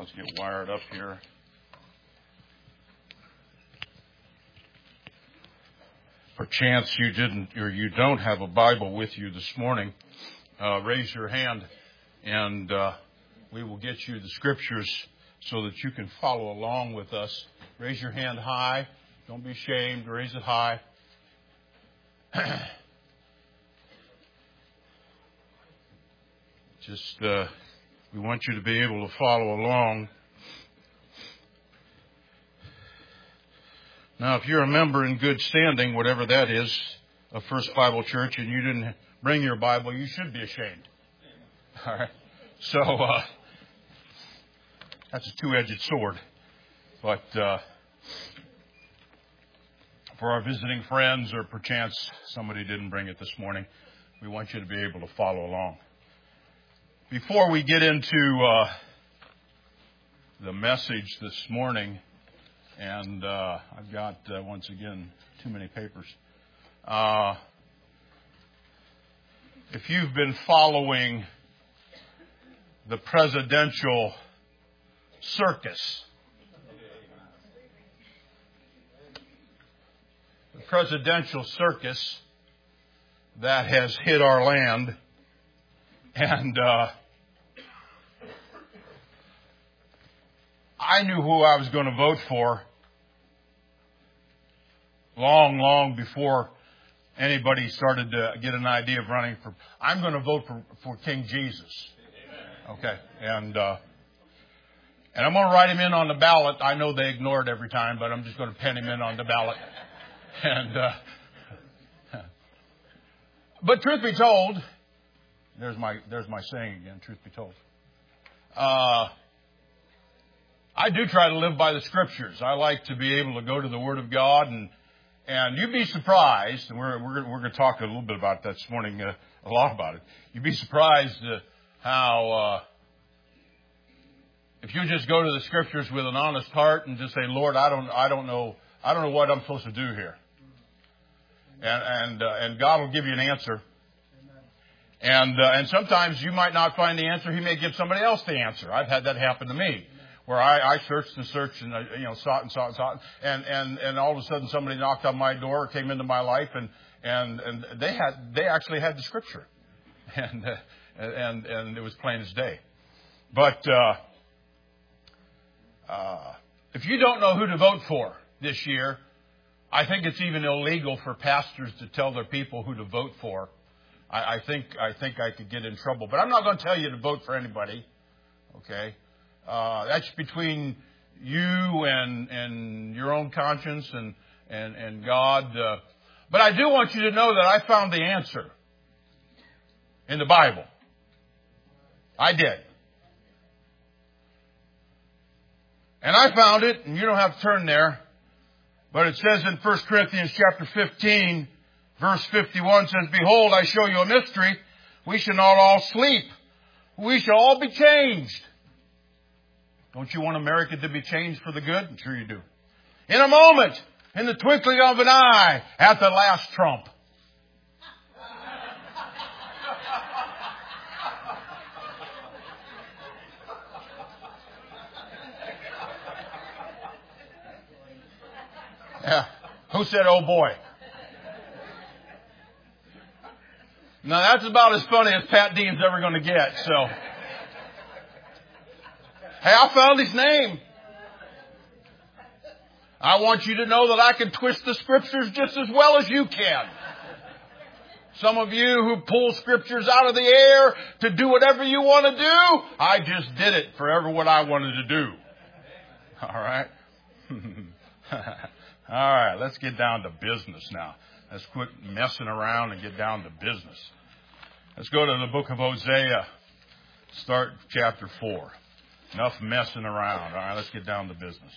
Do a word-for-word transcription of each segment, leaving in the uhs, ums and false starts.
Let's get wired up here. Perchance you didn't or you don't have a Bible with you this morning, uh, raise your hand and uh, we will get you the scriptures so that you can follow along with us. Raise your hand high. Don't be ashamed. Raise it high. Just, uh, we want you to be able to follow along. Now, if you're a member in good standing, whatever that is, of First Bible Church, and you didn't bring your Bible, you should be ashamed. All right. So, uh, that's a two-edged sword. But uh, for our visiting friends, or perchance somebody didn't bring it this morning, we want you to be able to follow along. Before we get into uh, the message this morning, and uh, I've got, uh, once again, too many papers. Uh, if you've been following the presidential circus, the presidential circus that has hit our land, and uh, I knew who I was going to vote for long, long before anybody started to get an idea of running for. I'm going to vote for, for King Jesus. Okay, and uh, and I'm going to write him in on the ballot. I know they ignore it every time, but I'm just going to pen him in on the ballot. And uh, but truth be told, there's my there's my saying again. Truth be told, uh, I do try to live by the Scriptures. I like to be able to go to the Word of God, and and you'd be surprised. And we're we're we're going to talk a little bit about that this morning, uh, a lot about it. You'd be surprised uh, how uh, if you just go to the Scriptures with an honest heart and just say, Lord, I don't I don't know I don't know what I'm supposed to do here, and and uh, and God will give you an answer. And uh, and sometimes you might not find the answer. He may give somebody else the answer. I've had that happen to me, where I, I searched and searched and, uh, you know, sought and sought and sought. And, and, and all of a sudden somebody knocked on my door, or came into my life, and, and, and they had, they actually had the Scripture. And, uh, and, and it was plain as day. But, uh, uh, if you don't know who to vote for this year, I think it's even illegal for pastors to tell their people who to vote for. I, I think, I think I could get in trouble, but I'm not going to tell you to vote for anybody. Okay. Uh, that's between you and, and your own conscience and, and, and God. Uh, but I do want you to know that I found the answer in the Bible. I did. And I found it, and you don't have to turn there, but it says in First Corinthians chapter fifteen, verse fifty-one, says, Behold, I show you a mystery. We shall not all sleep. We shall all be changed. Don't you want America to be changed for the good? I'm sure you do. In a moment, in the twinkling of an eye, at the last trump. Yeah. Who said, oh boy? Now that's about as funny as Pat Dean's ever going to get, so. Hey, I found his name. I want you to know that I can twist the Scriptures just as well as you can. Some of you who pull Scriptures out of the air to do whatever you want to do, I just did it for ever what I wanted to do. All right? All right, let's get down to business now. Let's quit messing around and get down to business. Let's go to the book of Hosea. Start chapter four. Enough messing around. All right, let's get down to business.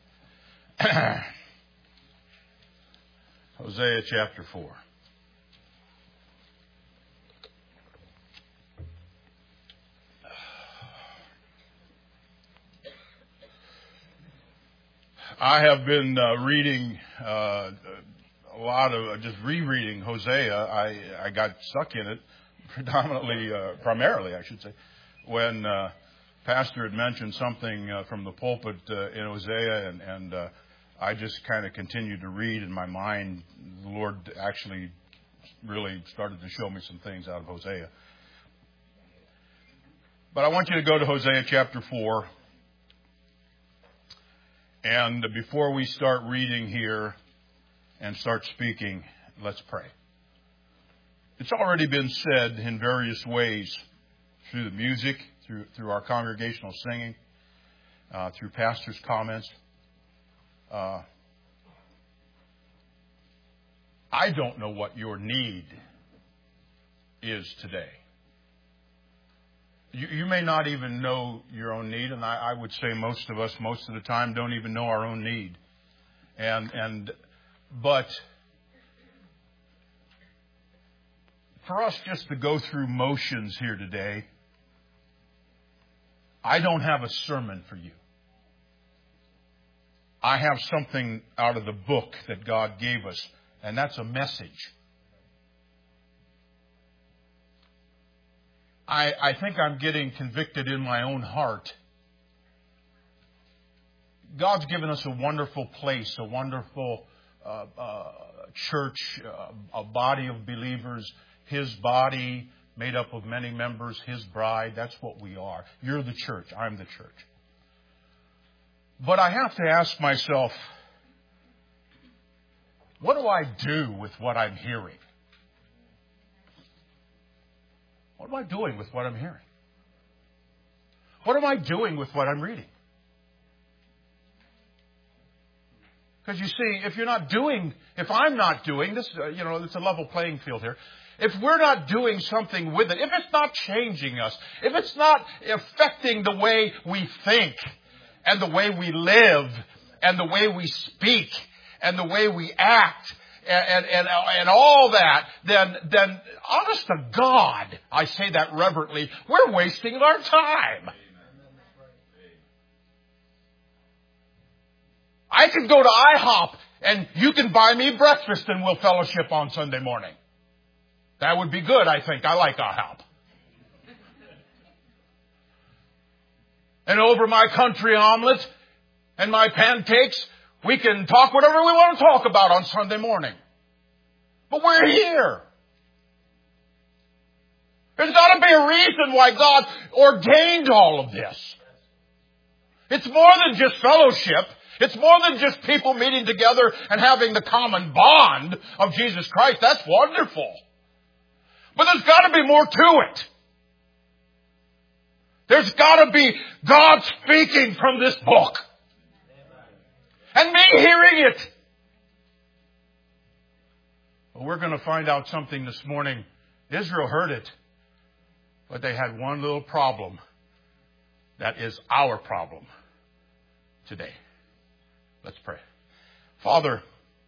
Hosea chapter four. I have been uh, reading uh, a lot of, uh, just rereading Hosea. I, I got stuck in it predominantly, uh, primarily, I should say, when uh, Pastor had mentioned something uh, from the pulpit uh, in Hosea, and, and uh, I just kind of continued to read in my mind. The Lord actually really started to show me some things out of Hosea. But I want you to go to Hosea chapter four. And before we start reading here and start speaking, let's pray. It's already been said in various ways through the music, through through our congregational singing, uh, through pastors' comments. Uh, I don't know what your need is today. You, you may not even know your own need, and I, I would say most of us, most of the time, don't even know our own need. And and but for us just to go through motions here today, I don't have a sermon for you. I have something out of the book that God gave us, and that's a message. I, I think I'm getting convicted in my own heart. God's given us a wonderful place, a wonderful uh, uh, church, uh, a body of believers, His body made up of many members, His bride. That's what we are. You're the church. I'm the church. But I have to ask myself, what do I do with what I'm hearing? What am I doing with what I'm hearing? What am I doing with what I'm reading? Because you see, if you're not doing, if I'm not doing this, uh, you know, it's a level playing field here. If we're not doing something with it, if it's not changing us, if it's not affecting the way we think and the way we live and the way we speak and the way we act and and and, and all that, then then honest to God, I say that reverently, we're wasting our time. I can go to IHOP and you can buy me breakfast and we'll fellowship on Sunday morning. That would be good, I think. I like IHOP. And over my country omelet and my pancakes, we can talk whatever we want to talk about on Sunday morning. But we're here. There's got to be a reason why God ordained all of this. It's more than just fellowship. It's more than just people meeting together and having the common bond of Jesus Christ. That's wonderful. But there's got to be more to it. There's got to be God speaking from this book. And me hearing it. Well, we're going to find out something this morning. Israel heard it. But they had one little problem. That is our problem today. Let's pray. Father,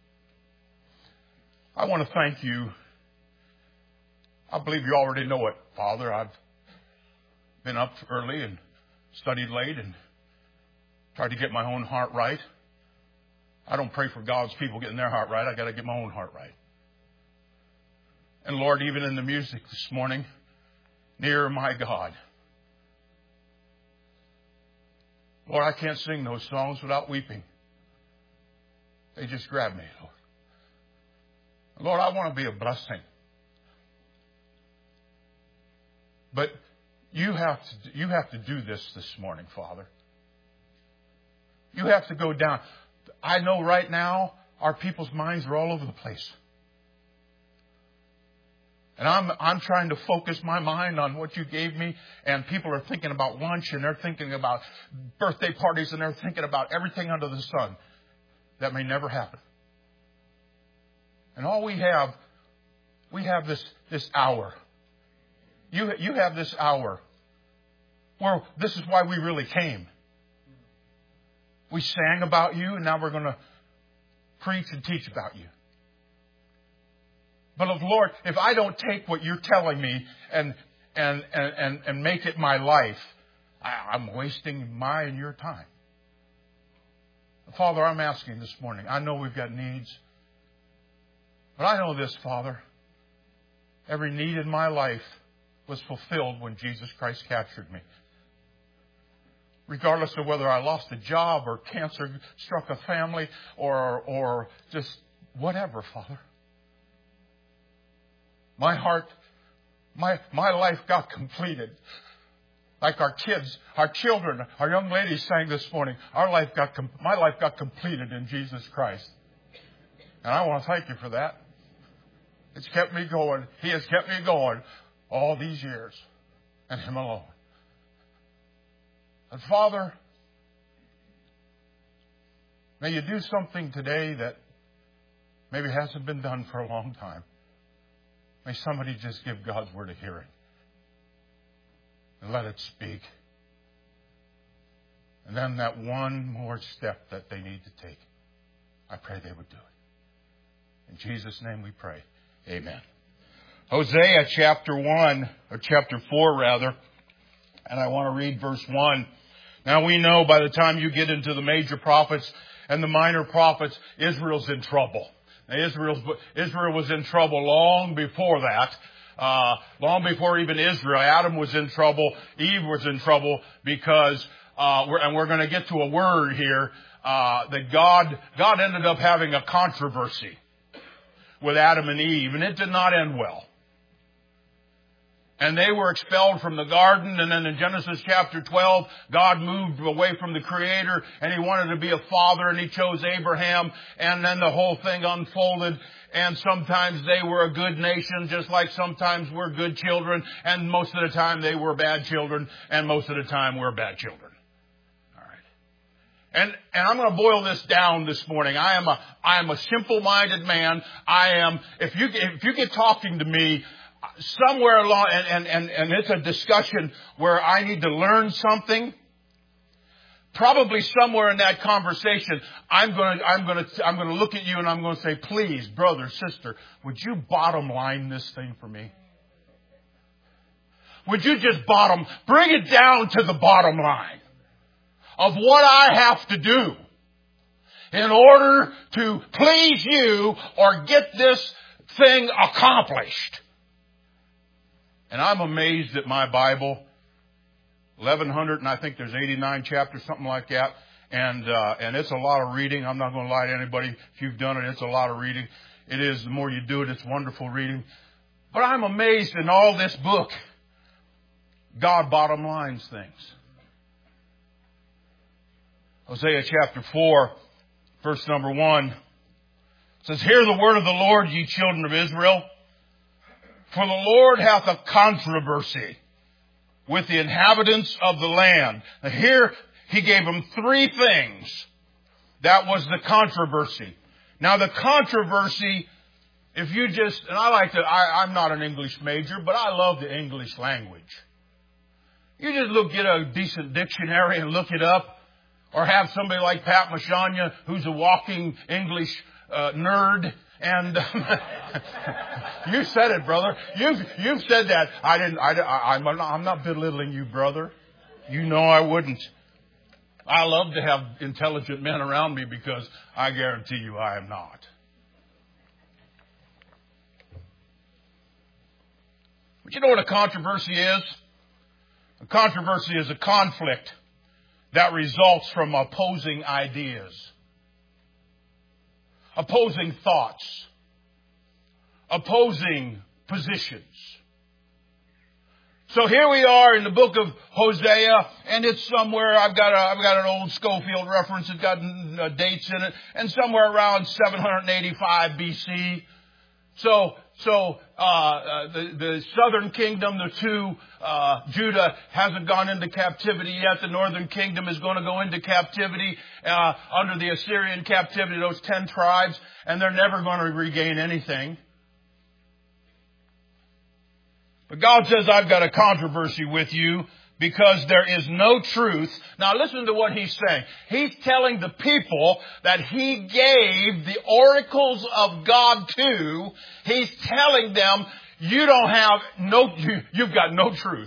I want to thank you. I believe you already know it, Father. I've been up early and studied late and tried to get my own heart right. I don't pray for God's people getting their heart right. I got to get my own heart right. And Lord, even in the music this morning, near my God. Lord, I can't sing those songs without weeping. They just grab me, Lord. Lord, I want to be a blessing. But you have to, you have to do this this morning, Father. You have to go down. I know right now our people's minds are all over the place. And I'm I'm trying to focus my mind on what you gave me, and people are thinking about lunch, and they're thinking about birthday parties, and they're thinking about everything under the sun that may never happen. And all we have, we have this this hour. You you have this hour where this is why we really came. We sang about you, and now we're going to preach and teach about you. But Lord, if I don't take what you're telling me and and and and make it my life, I, I'm wasting my and your time. Father, I'm asking this morning. I know we've got needs, but I know this, Father. Every need in my life was fulfilled when Jesus Christ captured me. regardless of whether I lost a job or cancer struck a family or, or just whatever, Father. My heart, my, my life got completed. Like our kids, our children, our young ladies sang this morning, our life got, my life got completed in Jesus Christ. And I want to thank you for that. It's kept me going. He has kept me going all these years. And Him alone. And Father, may you do something today that maybe hasn't been done for a long time. May somebody just give God's word a hearing. And let it speak. And then that one more step that they need to take. I pray they would do it. In Jesus' name we pray. Amen. Hosea chapter one, or chapter four rather. And I want to read verse one. Now we know by the time you get into the major prophets and the minor prophets, Israel's in trouble. Now Israel's, Israel was in trouble long before that. Uh, long before even Israel, Adam was in trouble, Eve was in trouble because, uh, we're, and we're going to get to a word here, uh, that God, God ended up having a controversy with Adam and Eve, and it did not end well. And they were expelled from the garden, and then in Genesis chapter twelve, God moved away from the Creator, and He wanted to be a father, and He chose Abraham, and then the whole thing unfolded. And sometimes they were a good nation, just like sometimes we're good children, and most of the time they were bad children, and most of the time we're bad children. All right. And, and I'm going to boil this down this morning. I am a, I am a simple-minded man. I am, if you, if you get talking to me, somewhere along, and, and, and, and it's a discussion where I need to learn something, probably somewhere in that conversation, I'm going to, I'm going to, I'm going to look at you and I'm going to say, please, brother, sister, would you bottom line this thing for me? Would you just bottom, bring it down to the bottom line of what I have to do in order to please you or get this thing accomplished? And I'm amazed at my Bible. eleven hundred, and I think there's eighty-nine chapters, something like that. And, uh, and it's a lot of reading. I'm not going to lie to anybody. If you've done it, it's a lot of reading. It is. The more you do it, it's wonderful reading. But I'm amazed in all this book. God bottom lines things. Hosea chapter four, verse number one says, Hear the word of the Lord, ye children of Israel. For the Lord hath a controversy with the inhabitants of the land. Now here, He gave them three things. That was the controversy. Now the controversy, if you just, and I like to, I, I'm not an English major, but I love the English language. You just look, get a decent dictionary and look it up. Or have somebody like Pat Mashanya, who's a walking English uh, nerd. And you said it, brother. You've you've said that. I didn't. I, I, I'm not. I'm not belittling you, brother. You know I wouldn't. I love to have intelligent men around me because I guarantee you I am not. But you know what a controversy is? A controversy is a conflict that results from opposing ideas. Opposing thoughts, opposing positions. So here we are in the book of Hosea, and it's somewhere, I've got a, I've got an old Schofield reference, it's got uh, dates in it, and somewhere around seven eighty-five B C. So, so, uh, uh the, the southern kingdom, the two, uh, Judah hasn't gone into captivity yet. The northern kingdom is going to go into captivity, uh, under the Assyrian captivity, those ten tribes, and they're never going to regain anything. But God says, I've got a controversy with you because there is no truth. Now listen to what He's saying. He's telling the people that He gave the oracles of God to. He's telling them, you don't have no, you, you've got no truth.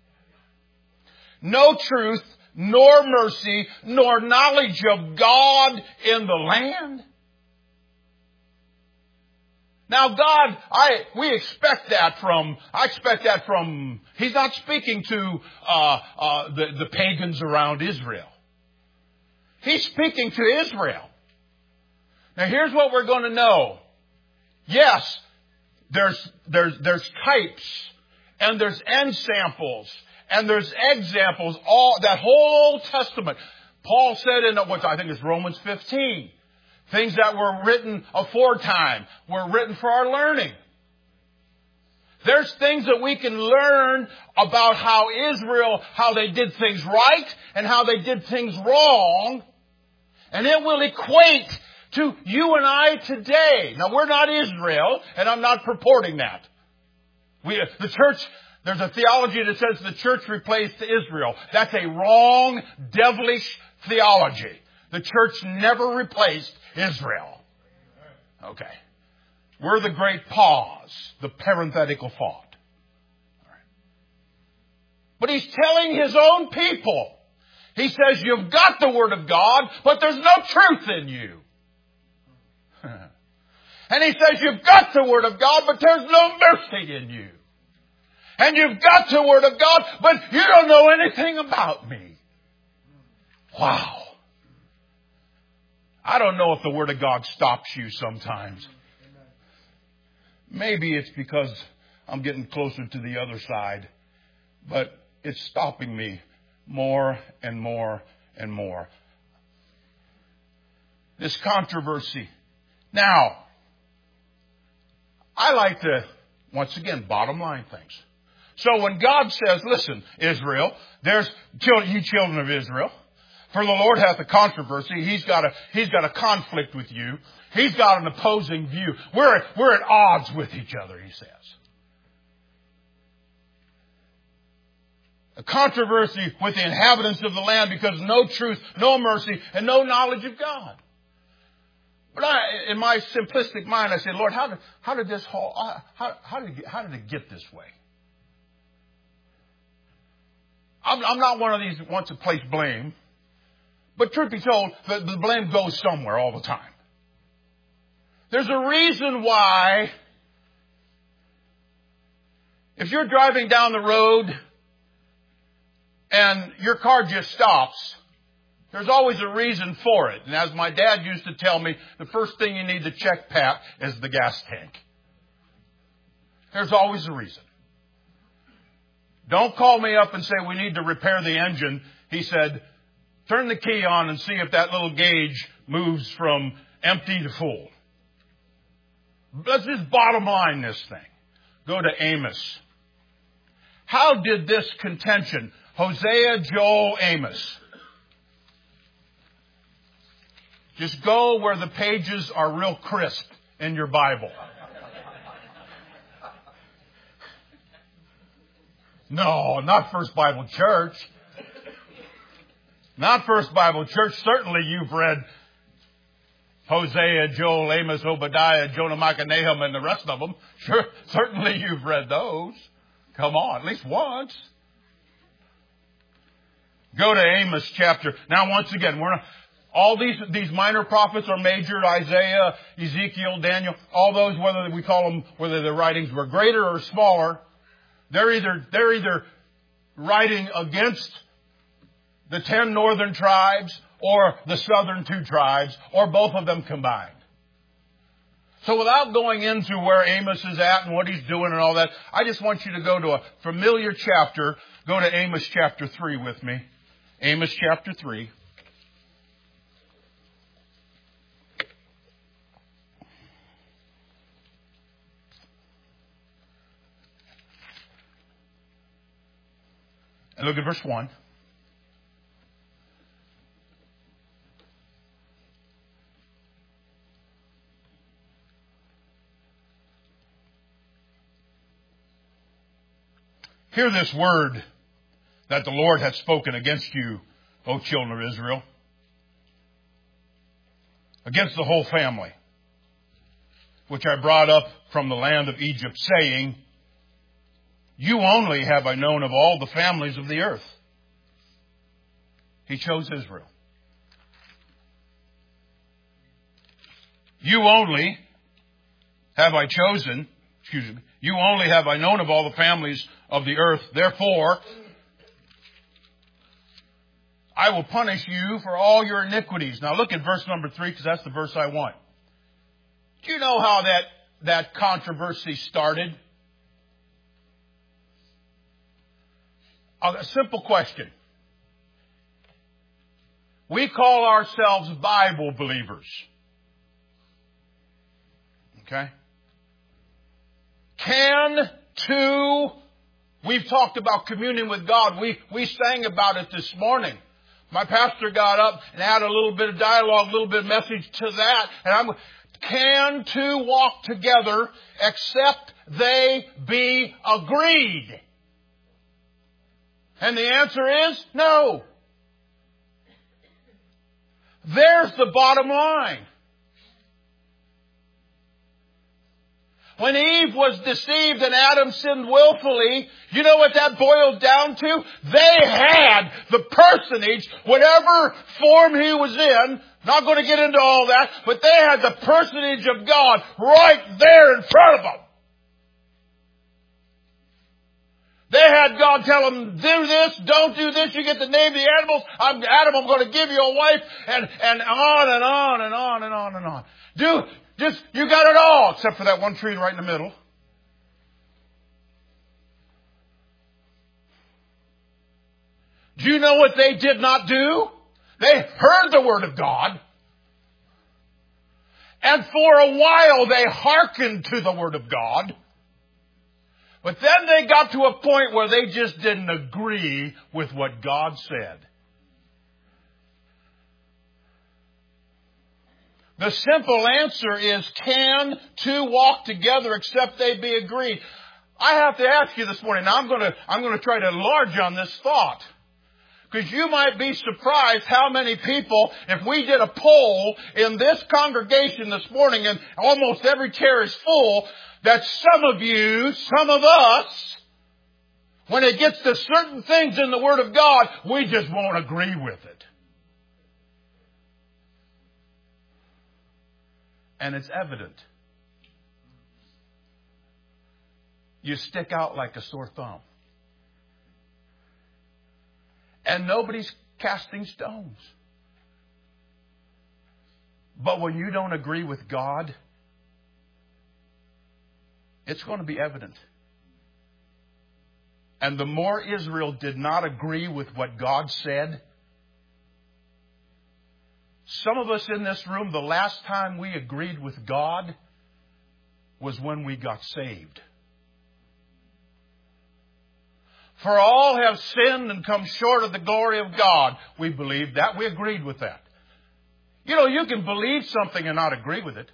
No truth, nor mercy, nor knowledge of God in the land. Now God, I, we expect that from, I expect that from, He's not speaking to, uh, uh, the, the pagans around Israel. He's speaking to Israel. Now here's what we're going to know. Yes, there's, there's, there's types, and there's end samples, and there's examples, all, that whole Old Testament. Paul said in what I think is Romans fifteen, things that were written aforetime were written for our learning. There's things that we can learn about how Israel, how they did things right and how they did things wrong. And it will equate to you and I today. Now, we're not Israel, and I'm not purporting that. We, the church, there's a theology that says the church replaced Israel. That's a wrong, devilish theology. The church never replaced Israel. Okay. We're the great pause, the parenthetical thought. All right. But he's telling his own people. He says, you've got the Word of God, but there's no truth in you. And he says, you've got the Word of God, but there's no mercy in you. And you've got the Word of God, but you don't know anything about me. Wow. I don't know if the Word of God stops you sometimes. Maybe it's because I'm getting closer to the other side. But it's stopping me more and more and more. This controversy. Now, I like to, once again, bottom line things. So when God says, listen, Israel, there's you children of Israel, for the Lord hath a controversy. He's got a, he's got a conflict with you. He's got an opposing view. We're, we're at odds with each other, he says. A controversy with the inhabitants of the land because no truth, no mercy, and no knowledge of God. But I, in my simplistic mind, I said, Lord, how did, how did this whole, how, how did it, how did it get this way? I'm, I'm not one of these that wants to place blame. But truth be told, the, the blame goes somewhere all the time. There's a reason why, if you're driving down the road and your car just stops, there's always a reason for it. And as my dad used to tell me, the first thing you need to check, Pat, is the gas tank. There's always a reason. Don't call me up and say we need to repair the engine. He said, turn the key on and see if that little gauge moves from empty to full. Let's just bottom line this thing. Go to Amos. How did this contention, Hosea, Joel, Amos, just go where the pages are real crisp in your Bible. No, not First Bible Church. Not First Bible Church. Certainly you've read Hosea, Joel, Amos, Obadiah, Jonah, Micah, Nahum, and the rest of them. Sure, certainly you've read those. Come on, at least once. Go to Amos chapter. Now, once again, we're not, all these these minor prophets are majored. Isaiah, Ezekiel, Daniel, all those, whether we call them, whether their writings were greater or smaller, they're either they're either writing against the ten northern tribes or the southern two tribes, or both of them combined. So without going into where Amos is at and what he's doing and all that, I just want you to go to a familiar chapter. Go to Amos chapter three with me. Amos chapter three. And look at verse one. Hear this word that the Lord hath spoken against you, O children of Israel, against the whole family, which I brought up from the land of Egypt, saying, you only have I known of all the families of the earth. He chose Israel. You only have I chosen, excuse me, you only have I known of all the families of the earth. Therefore, I will punish you for all your iniquities. Now look at verse number three, because that's the verse I want. Do you know how that, that controversy started? A simple question. We call ourselves Bible believers. Okay? Can two, we've talked about communion with God. We, we sang about it this morning. My pastor got up and had a little bit of dialogue, a little bit of message to that. And I'm, can two walk together except they be agreed? And the answer is no. There's the bottom line. When Eve was deceived and Adam sinned willfully, you know what that boiled down to? They had the personage, whatever form he was in, not going to get into all that, but they had the personage of God right there in front of them. They had God tell them, do this, don't do this, you get to name the animals. I'm Adam, I'm going to give you a wife, and, and on and on and on and on and on. Do, just, you got it all, except for that one tree right in the middle. Do you know what they did not do? They heard the word of God. And for a while they hearkened to the word of God. But then they got to a point where they just didn't agree with what God said. The simple answer is, can two walk together except they be agreed? I have to ask you this morning. Now I'm going to, I'm going to try to enlarge on this thought. Because you might be surprised how many people, if we did a poll in this congregation this morning and almost every chair is full, that some of you, some of us, when it gets to certain things in the Word of God, we just won't agree with it. And it's evident. You stick out like a sore thumb. And nobody's casting stones. But when you don't agree with God, it's going to be evident. And the more Israel did not agree with what God said, some of us in this room, the last time we agreed with God was when we got saved. For all have sinned and come short of the glory of God. We believed that. We agreed with that. You know, you can believe something and not agree with it.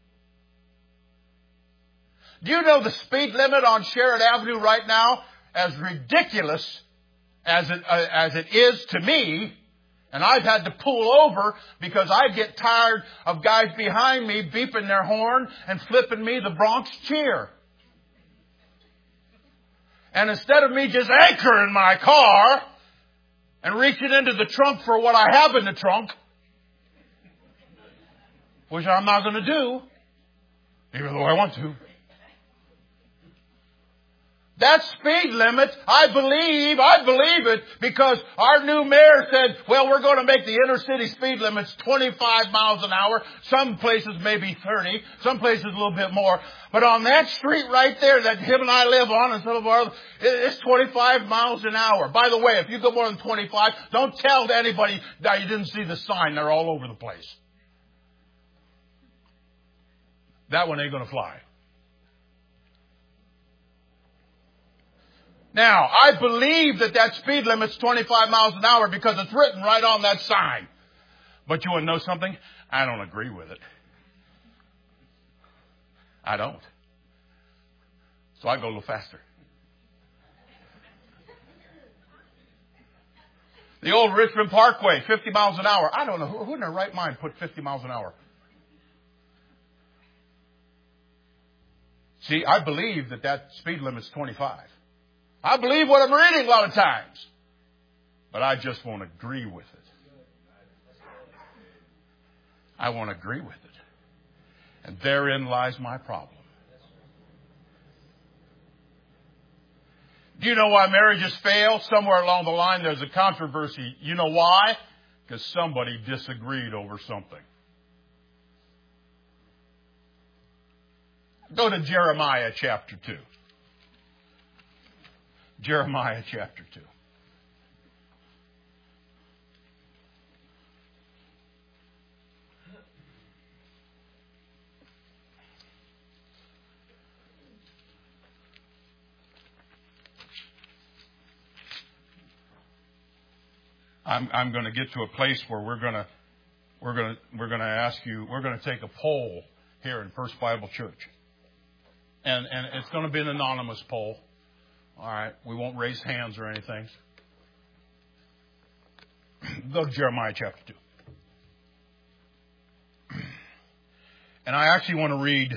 Do you know the speed limit on Sherrod Avenue right now, as ridiculous as it, uh, as it is to me, and I've had to pull over because I get tired of guys behind me beeping their horn and flipping me the Bronx cheer. And instead of me just anchoring my car and reaching into the trunk for what I have in the trunk, which I'm not going to do, even though I want to. That speed limit, I believe, I believe it, because our new mayor said, well, we're going to make the inner city speed limits twenty-five miles an hour. Some places maybe thirty, some places a little bit more. But on that street right there that him and I live on and some of our, it's twenty-five miles an hour. By the way, if you go more than twenty-five, don't tell anybody that you didn't see the sign. They're all over the place. That one ain't going to fly. Now, I believe that that speed limit's twenty-five miles an hour because it's written right on that sign. But you want to know something? I don't agree with it. I don't. So I go a little faster. The old Richmond Parkway, fifty miles an hour. I don't know. Who in their right mind put fifty miles an hour? See, I believe that that speed limit's twenty-five. I believe what I'm reading a lot of times. But I just won't agree with it. I won't agree with it. And therein lies my problem. Do you know why marriages fail? Somewhere along the line there's a controversy. You know why? Because somebody disagreed over something. Go to Jeremiah chapter two. Jeremiah chapter two. I'm, I'm going to get to a place where we're going to we're going to we're going to ask you. We're going to take a poll here in First Bible Church, and and it's going to be an anonymous poll. All right, we won't raise hands or anything. Go to Jeremiah chapter two, and I actually want to read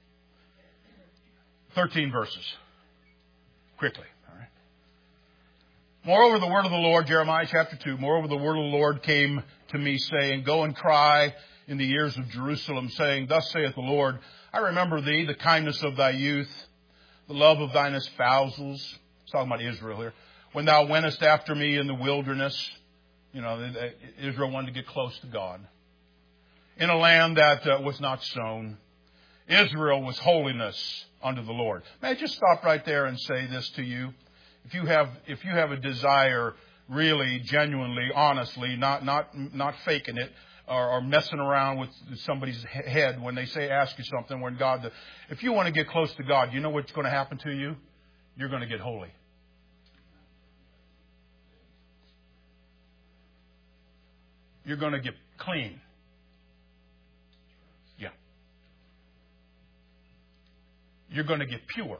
thirteen verses quickly. Moreover, the word of the Lord, Jeremiah chapter two, moreover, the word of the Lord came to me, saying, Go and cry in the ears of Jerusalem, saying, Thus saith the Lord, I remember thee, the kindness of thy youth, the love of thine espousals. It's talking about Israel here. When thou wentest after me in the wilderness, you know, Israel wanted to get close to God. In a land that uh, was not sown. Israel was holiness unto the Lord. May I just stop right there and say this to you? If you have, if you have a desire, really, genuinely, honestly, not not not faking it or, or messing around with somebody's head when they say ask you something, when God, if you want to get close to God, you know what's going to happen to you? You're going to get holy. You're going to get clean. Yeah. You're going to get pure.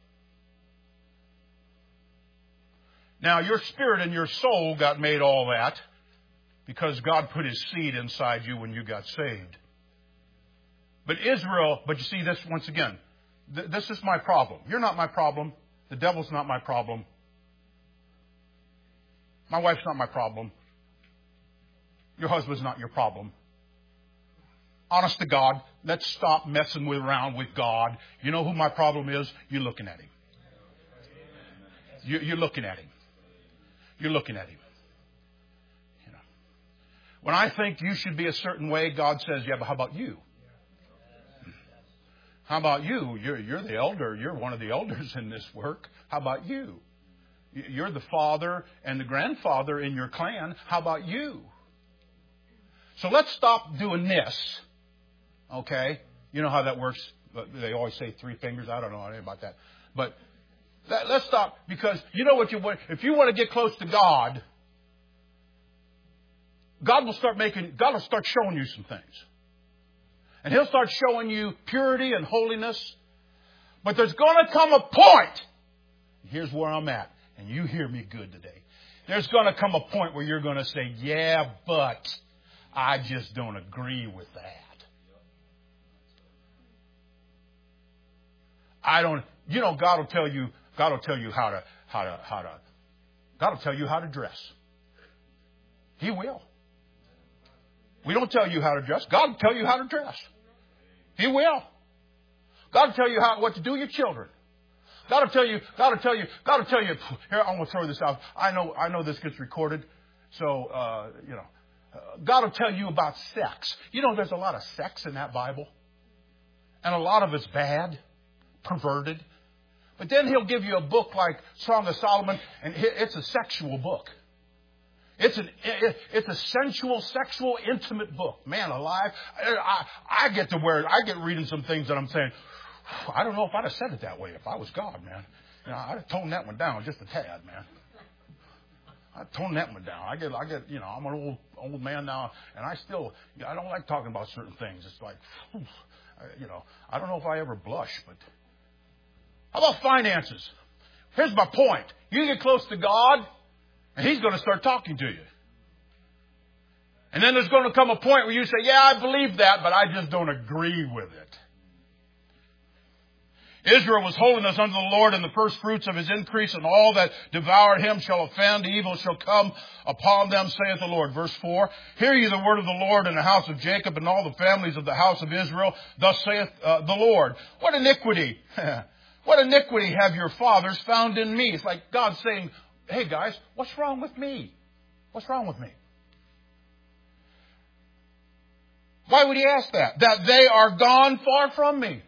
Now, your spirit and your soul got made all that because God put His seed inside you when you got saved. But Israel, but you see this once again, th- this is my problem. You're not my problem. The devil's not my problem. My wife's not my problem. Your husband's not your problem. Honest to God, let's stop messing with, around with God. You know who my problem is? You're looking at Him. You, you're looking at Him. You're looking at Him. You know, when I think you should be a certain way, God says, yeah, but how about you? How about you? You're, you're the elder. You're one of the elders in this work. How about you? You're the father and the grandfather in your clan. How about you? So let's stop doing this. Okay? You know how that works. They always say three fingers. I don't know anything about that. But let's stop, because you know what you want. If you want to get close to God, God will start making, God will start showing you some things. And He'll start showing you purity and holiness. But there's going to come a point. Here's where I'm at. And you hear me good today. There's going to come a point where you're going to say, yeah, but I just don't agree with that. I don't, you know, God will tell you, God will tell you how to, how to, how to, God will tell you how to dress. He will. We don't tell you how to dress. God will tell you how to dress. He will. God will tell you how, what to do with your children. God will tell you, God will tell you, God will tell you, here, I'm going to throw this out. I know, I know this gets recorded. So, uh, you know, uh, God will tell you about sex. You know, there's a lot of sex in that Bible. And a lot of it's bad, perverted. But then He'll give you a book like Song of Solomon, and it's a sexual book. It's an it's a sensual, sexual, intimate book. Man alive, I, I get to where I get reading some things that I'm saying, I don't know if I'd have said it that way if I was God, man. You know, I'd have toned that one down just a tad, man. I'd tone that one down. I get, I get, you know, I'm an old old man now, and I still, you know, I don't like talking about certain things. It's like, whew, you know, I don't know if I ever blush, but. How about finances? Here's my point. You get close to God, and He's going to start talking to you. And then there's going to come a point where you say, yeah, I believe that, but I just don't agree with it. Israel was holiness unto the Lord, and the first fruits of His increase, and all that devoured Him shall offend. Evil shall come upon them, saith the Lord. Verse four, hear ye the word of the Lord in the house of Jacob, and all the families of the house of Israel. Thus saith uh, the Lord. What iniquity? What iniquity have your fathers found in me? It's like God saying, hey guys, what's wrong with me? What's wrong with me? Why would he ask that? That they are gone far from me.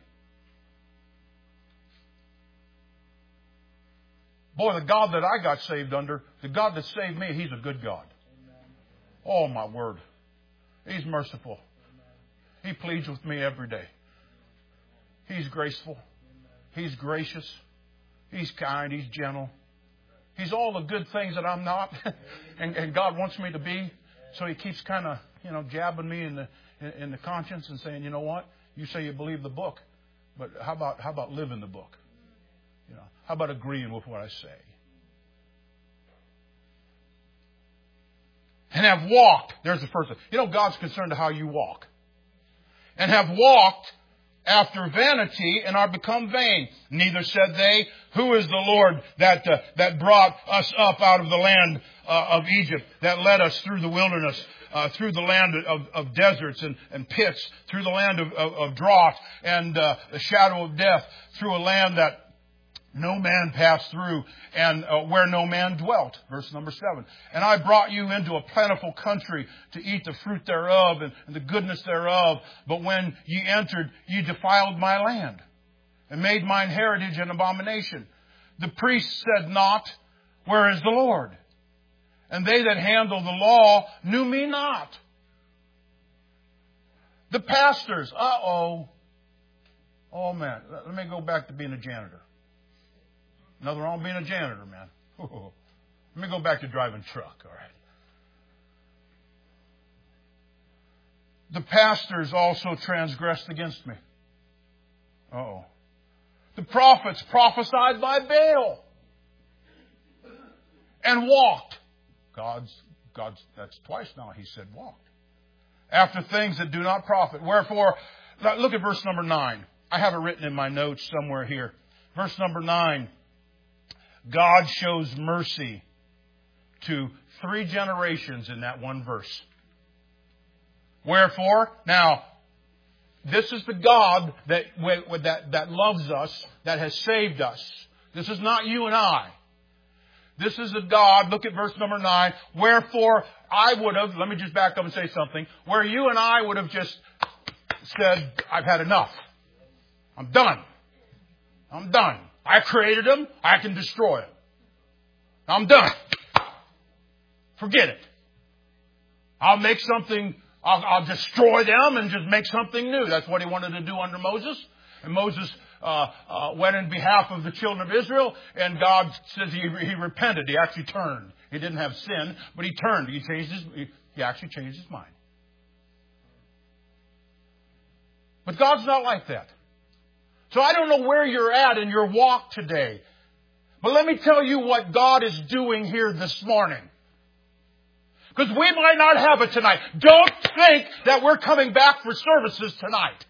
Boy, the God that I got saved under, the God that saved me, He's a good God. Oh, my word. He's merciful. He pleads with me every day. He's graceful. He's gracious. He's kind. He's gentle. He's all the good things that I'm not. and, and God wants me to be. So He keeps kind of, you know, jabbing me in the in, in the conscience and saying, you know what? You say you believe the book, but how about how about living the book? You know, how about agreeing with what I say? And have walked. There's the first thing. You know, God's concerned to how you walk. And have walked after vanity and are become vain. Neither said they, who is the Lord that uh, that brought us up out of the land uh, of Egypt, that led us through the wilderness, uh, through the land of, of deserts and, and pits, through the land of, of, of drought and uh, the shadow of death, through a land that no man passed through, and uh, where no man dwelt. Verse number seven. And I brought you into a plentiful country to eat the fruit thereof and, and the goodness thereof. But when ye entered, ye defiled my land, and made mine heritage an abomination. The priests said not, where is the Lord? And they that handle the law knew me not. The pastors, uh-oh. Oh, man. Let me go back to being a janitor. Nothing wrong with being a janitor, man. Ooh. Let me go back to driving truck, all right. The pastors also transgressed against me. Uh-oh. The prophets prophesied by Baal and walked. God's, God's, that's twice now he said walked. After things that do not profit. Wherefore, look at verse number nine. I have it written in my notes somewhere here. Verse number nine. God shows mercy to three generations in that one verse. Wherefore, now, this is the God that, that, that loves us, that has saved us. This is not you and I. This is the God, look at verse number nine. Wherefore, I would have, let me just back up and say something, where you and I would have just said, I've had enough. I'm done. I'm done. I created them. I can destroy them. I'm done. Forget it. I'll make something, I'll, I'll destroy them and just make something new. That's what he wanted to do under Moses. And Moses uh, uh, went in behalf of the children of Israel, and God says he, he repented. He actually turned. He didn't have sin, but he turned. He changed his, he, he actually changed his mind. But God's not like that. So I don't know where you're at in your walk today. But let me tell you what God is doing here this morning. Because we might not have it tonight. Don't think that we're coming back for services tonight.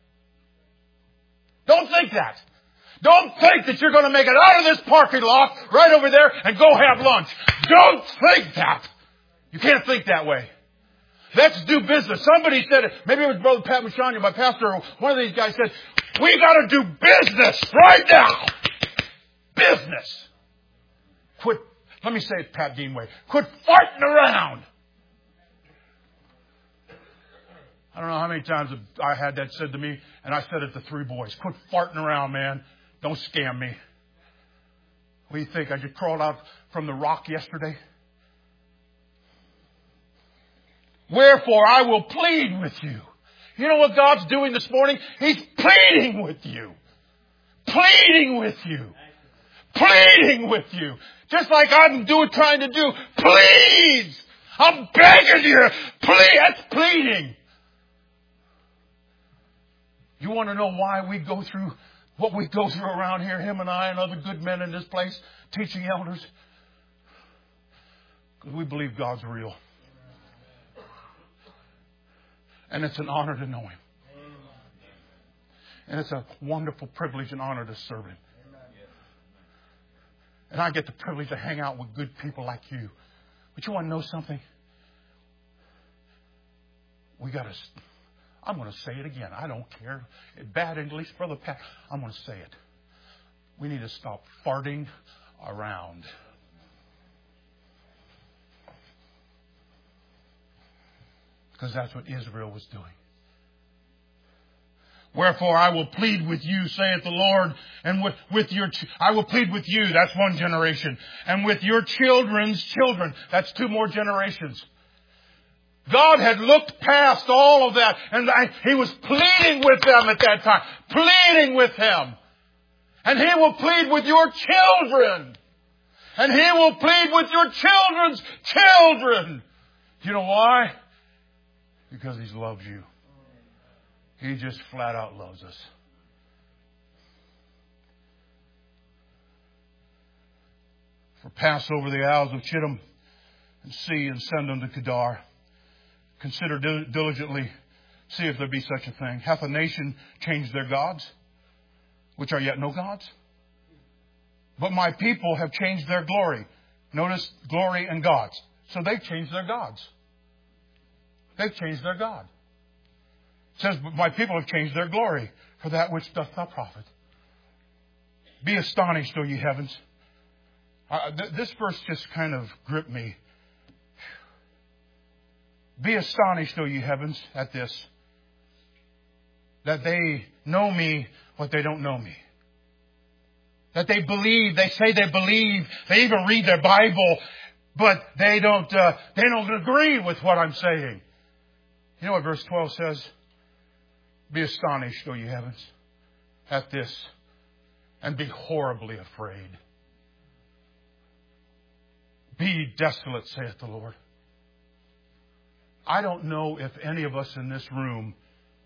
Don't think that. Don't think that you're going to make it out of this parking lot right over there and go have lunch. Don't think that. You can't think that way. Let's do business. Somebody said it. Maybe it was Brother Pat Machanya, my pastor. One of these guys said, we got to do business right now. Business. Quit. Let me say it Pat Dean way. Quit farting around. I don't know how many times I had that said to me, and I said it to three boys. Quit farting around, man. Don't scam me. What do you think? I just crawled out from the rock yesterday. Wherefore I will plead with you. You know what God's doing this morning? He's pleading with you. Pleading with you. Pleading with you. Just like I'm doing, trying to do. Please. I'm begging you. Please. That's pleading. You want to know why we go through what we go through around here, him and I and other good men in this place, teaching elders? Because we believe God's real. And it's an honor to know Him. And it's a wonderful privilege and honor to serve Him. And I get the privilege to hang out with good people like you. But you want to know something? We got to, I'm going to say it again. I don't care. Bad English, Brother Pat, I'm going to say it. We need to stop farting around. Because that's what Israel was doing. Wherefore I will plead with you, saith the Lord, and with, with your, ch- I will plead with you, that's one generation, and with your children's children, that's two more generations. God had looked past all of that, and I, He was pleading with them at that time, pleading with them. And He will plead with your children. And He will plead with your children's children. You know why? Because He loves you. He just flat out loves us. For pass over the isles of Chittim and see and send them to Kedar. Consider diligently, see if there be such a thing. Hath a nation changed their gods, which are yet no gods? But my people have changed their glory. Notice glory and gods. So they've changed their gods. They've changed their God. It says, but my people have changed their glory for that which doth not profit. Be astonished, O ye heavens. Uh, th- this verse just kind of gripped me. Be astonished, O ye heavens, at this, that they know me, but they don't know me. That they believe, they say they believe, they even read their Bible, but they don't, uh, they don't agree with what I'm saying. You know what verse twelve says? Be astonished, O ye heavens, at this, and be horribly afraid. Be desolate, saith the Lord. I don't know if any of us in this room,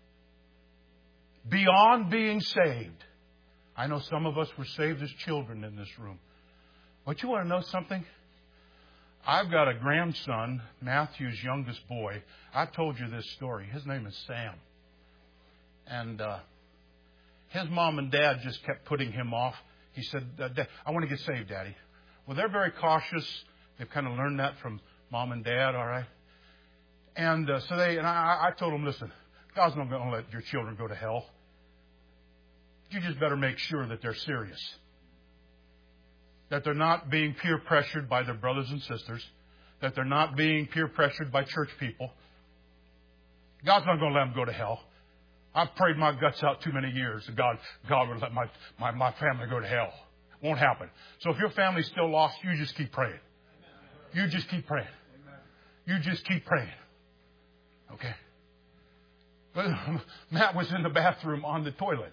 beyond being saved, I know some of us were saved as children in this room. But you want to know something? I've got a grandson, Matthew's youngest boy. I've told you this story. His name is Sam. And uh, his mom and dad just kept putting him off. He said, I want to get saved, Daddy. Well, they're very cautious. They've kind of learned that from mom and dad, all right? And uh, so they, and I, I told them, listen, God's not going to let your children go to hell. You just better make sure that they're serious. That they're not being peer pressured by their brothers and sisters. That they're not being peer pressured by church people. God's not going to let them go to hell. I've prayed my guts out too many years that God, God would let my, my, my family go to hell. Won't happen. So if your family's still lost, you just keep praying. You just keep praying. You just keep praying. Okay? But Matt was in the bathroom on the toilet.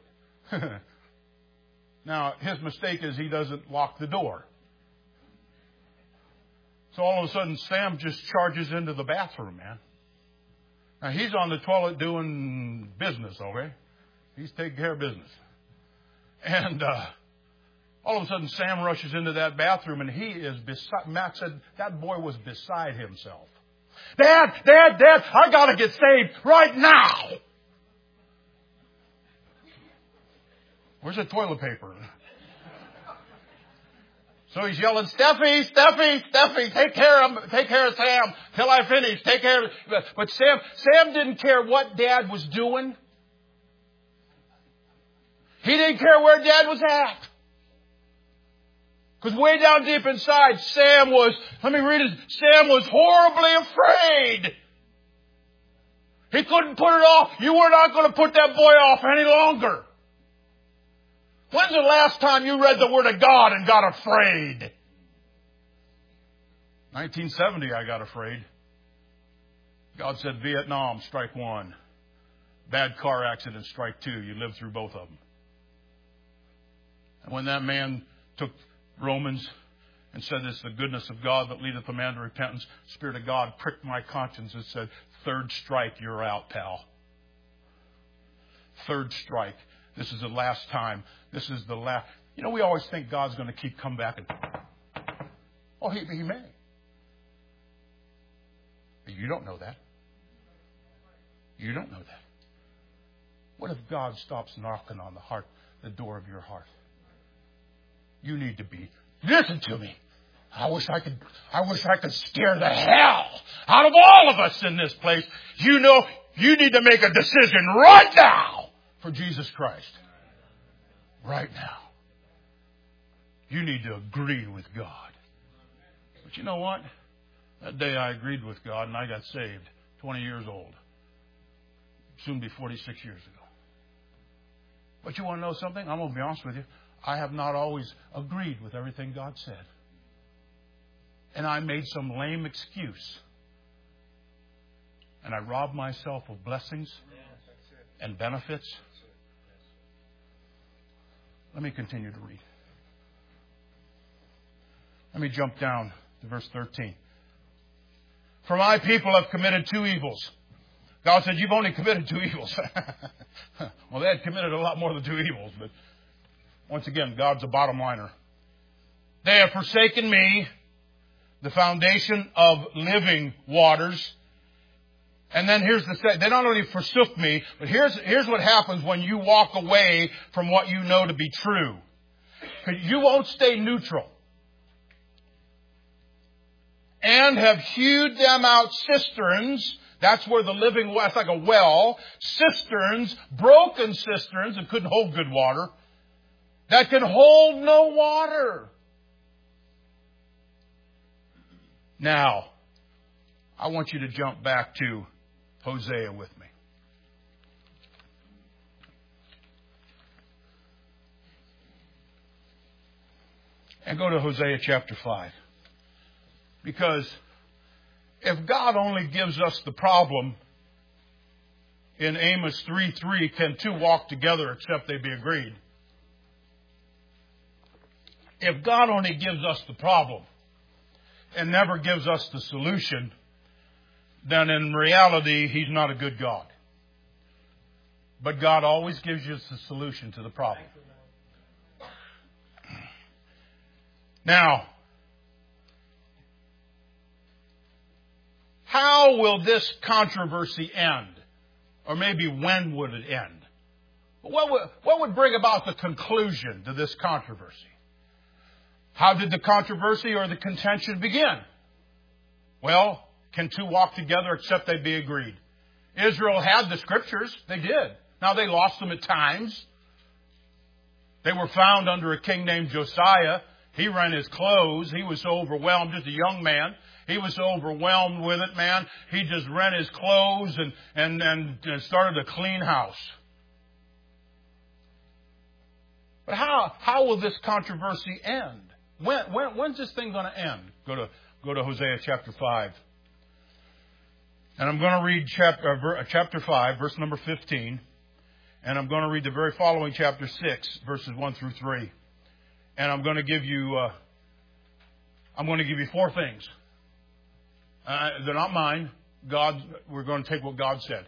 Now, his mistake is he doesn't lock the door. So all of a sudden, Sam just charges into the bathroom, man. Now, he's on the toilet doing business, okay? He's taking care of business. And uh, all of a sudden, Sam rushes into that bathroom, and he is beside... Matt said that boy was beside himself. Dad, Dad, Dad, I got to get saved right now. Where's the toilet paper? So he's yelling, Steffi, Steffi, Steffi, take care of take care of Sam till I finish. Take care of But Sam, Sam didn't care what Dad was doing. He didn't care where Dad was at. Because way down deep inside, Sam was, let me read it, Sam was horribly afraid. He couldn't put it off. You were not going to put that boy off any longer. When's the last time you read the Word of God and got afraid? nineteen seventy, I got afraid. God said, Vietnam, strike one. Bad car accident, strike two. You lived through both of them. And when that man took Romans and said, it's the goodness of God that leadeth a man to repentance, the Spirit of God pricked my conscience and said, third strike, you're out, pal. Third strike. This is the last time. This is the last. You know, we always think God's going to keep coming back and, oh, he, he may. But you don't know that. You don't know that. What if God stops knocking on the heart, the door of your heart? You need to be, listen to me. I wish I could, I wish I could scare the hell out of all of us in this place. You know, you need to make a decision right now for Jesus Christ. Right now. You need to agree with God. But you know what? That day I agreed with God and I got saved, twenty years old. Soon be forty-six years ago. But you want to know something? I'm going to be honest with you. I have not always agreed with everything God said. And I made some lame excuse. And I robbed myself of blessings and benefits. Let me continue to read. Let me jump down to verse thirteen. For my people have committed two evils. God said, you've only committed two evils. Well, they had committed a lot more than two evils, but once again, God's a bottom liner. They have forsaken me, the foundation of living waters. And then here's the thing. They not only forsook me, but here's, here's what happens when you walk away from what you know to be true. You won't stay neutral. And have hewed them out cisterns. That's where the living, that's like a well. Cisterns, broken cisterns that couldn't hold good water. That can hold no water. Now, I want you to jump back to Hosea with me. And go to Hosea chapter five. Because if God only gives us the problem in Amos three three, can two walk together except they be agreed? If God only gives us the problem and never gives us the solution, then in reality, He's not a good God. But God always gives you the solution to the problem. Now, how will this controversy end? Or maybe when would it end? What would, what would bring about the conclusion to this controversy? How did the controversy or the contention begin? Well, can two walk together except they be agreed? Israel had the scriptures. They did. Now they lost them at times. They were found under a king named Josiah. He rent his clothes. He was so overwhelmed, just a young man. He was so overwhelmed with it, man. He just rent his clothes and, and, and started a clean house. But how, how will this controversy end? When, when, when's this thing going to end? Go to, go to Hosea chapter five. And I'm going to read chapter, uh, chapter five, verse number fifteen. And I'm going to read the very following chapter six, verses one through three. And I'm going to give you, uh, I'm going to give you four things. Uh, they're not mine. God, we're going to take what God said.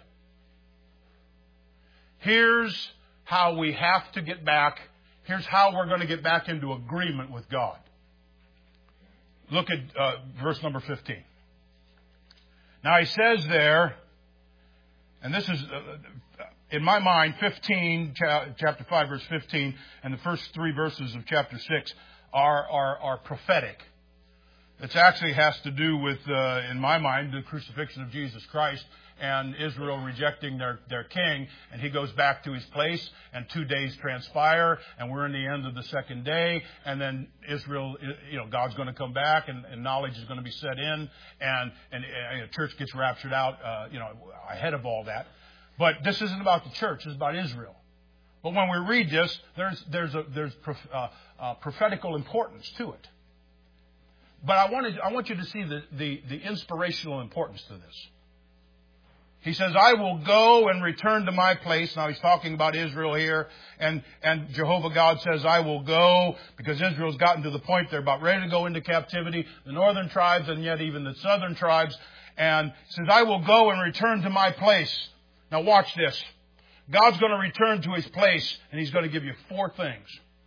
Here's how we have to get back. Here's how we're going to get back into agreement with God. Look at uh, verse number fifteen. Now he says there, and this is, uh, in my mind, fifteen, chapter five, verse fifteen, and the first three verses of chapter six are, are, are prophetic. It actually has to do with, uh, in my mind, the crucifixion of Jesus Christ and Israel rejecting their, their king. And he goes back to his place, and two days transpire, and we're in the end of the second day. And then Israel, you know, God's going to come back, and, and knowledge is going to be set in, and, and, and the church gets raptured out, uh, you know, ahead of all that. But this isn't about the church. It's about Israel. But when we read this, there's, there's, a, there's uh, uh, prophetical importance to it. But I wanted, I want you to see the, the, the inspirational importance to this. He says, I will go and return to my place. Now he's talking about Israel here. And, and Jehovah God says, I will go, because Israel's gotten to the point they're about ready to go into captivity. The northern tribes and yet even the southern tribes. And he says, I will go and return to my place. Now watch this. God's going to return to His place, and He's going to give you four things.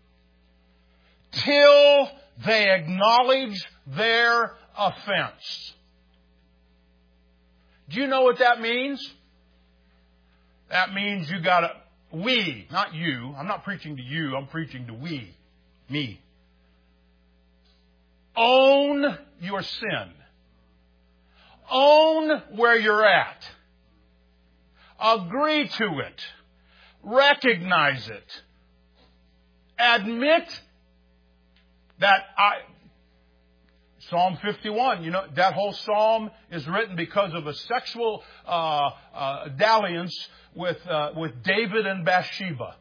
Till they acknowledge their offense. Do you know what that means? That means you got to, we, not you. I'm not preaching to you. I'm preaching to we, me. Own your sin. Own where you're at. Agree to it. Recognize it. Admit that I, Psalm fifty-one, you know, that whole psalm is written because of a sexual uh, uh, dalliance with uh, with David and Bathsheba.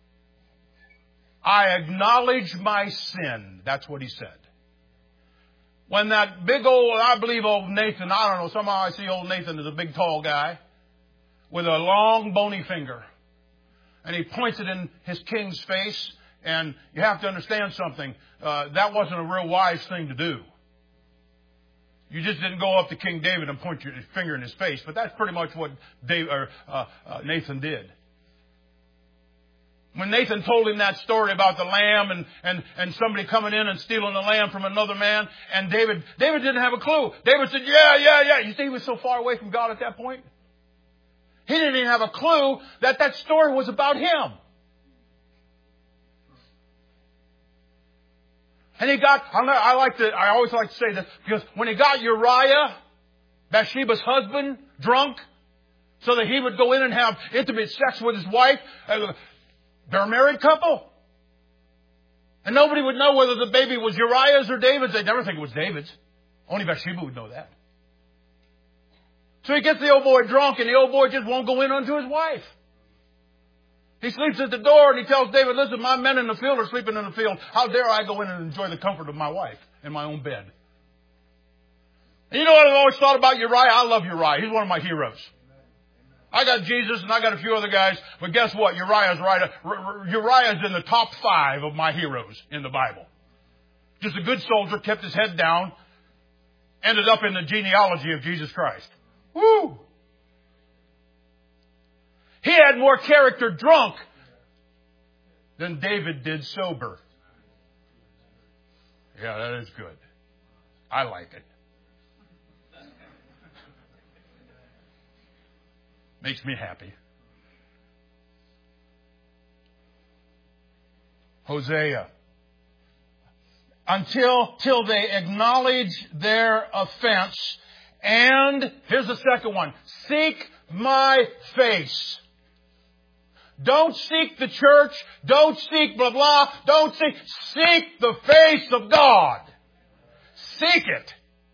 I acknowledge my sin. That's what he said. When that big old, I believe old Nathan, I don't know, somehow I see old Nathan as a big tall guy with a long bony finger. And he points it in his king's face. And you have to understand something. Uh, that wasn't a real wise thing to do. You just didn't go up to King David and point your finger in his face. But that's pretty much what Dave, or, uh, uh, Nathan did. When Nathan told him that story about the lamb and, and, and somebody coming in and stealing the lamb from another man, and David, David didn't have a clue. David said, yeah, yeah, yeah. You see, he was so far away from God at that point. He didn't even have a clue that that story was about him. And he got, I like to, I always like to say this, because when he got Uriah, Bathsheba's husband, drunk, so that he would go in and have intimate sex with his wife, uh, they're a married couple. And nobody would know whether the baby was Uriah's or David's. They'd never think it was David's. Only Bathsheba would know that. So he gets the old boy drunk, and the old boy just won't go in unto his wife. He sleeps at the door, and he tells David, listen, my men in the field are sleeping in the field. How dare I go in and enjoy the comfort of my wife in my own bed? And you know what I've always thought about Uriah? I love Uriah. He's one of my heroes. I got Jesus, and I got a few other guys, but guess what? Uriah's right. Uriah's in the top five of my heroes in the Bible. Just a good soldier, kept his head down, ended up in the genealogy of Jesus Christ. Woo! He had more character drunk than David did sober. Yeah, that is good. I like it. Makes me happy. Hosea. Until till they acknowledge their offense. And here's the second one. Seek my face. Don't seek the church. Don't seek blah, blah. Don't seek. Seek the face of God. Seek it.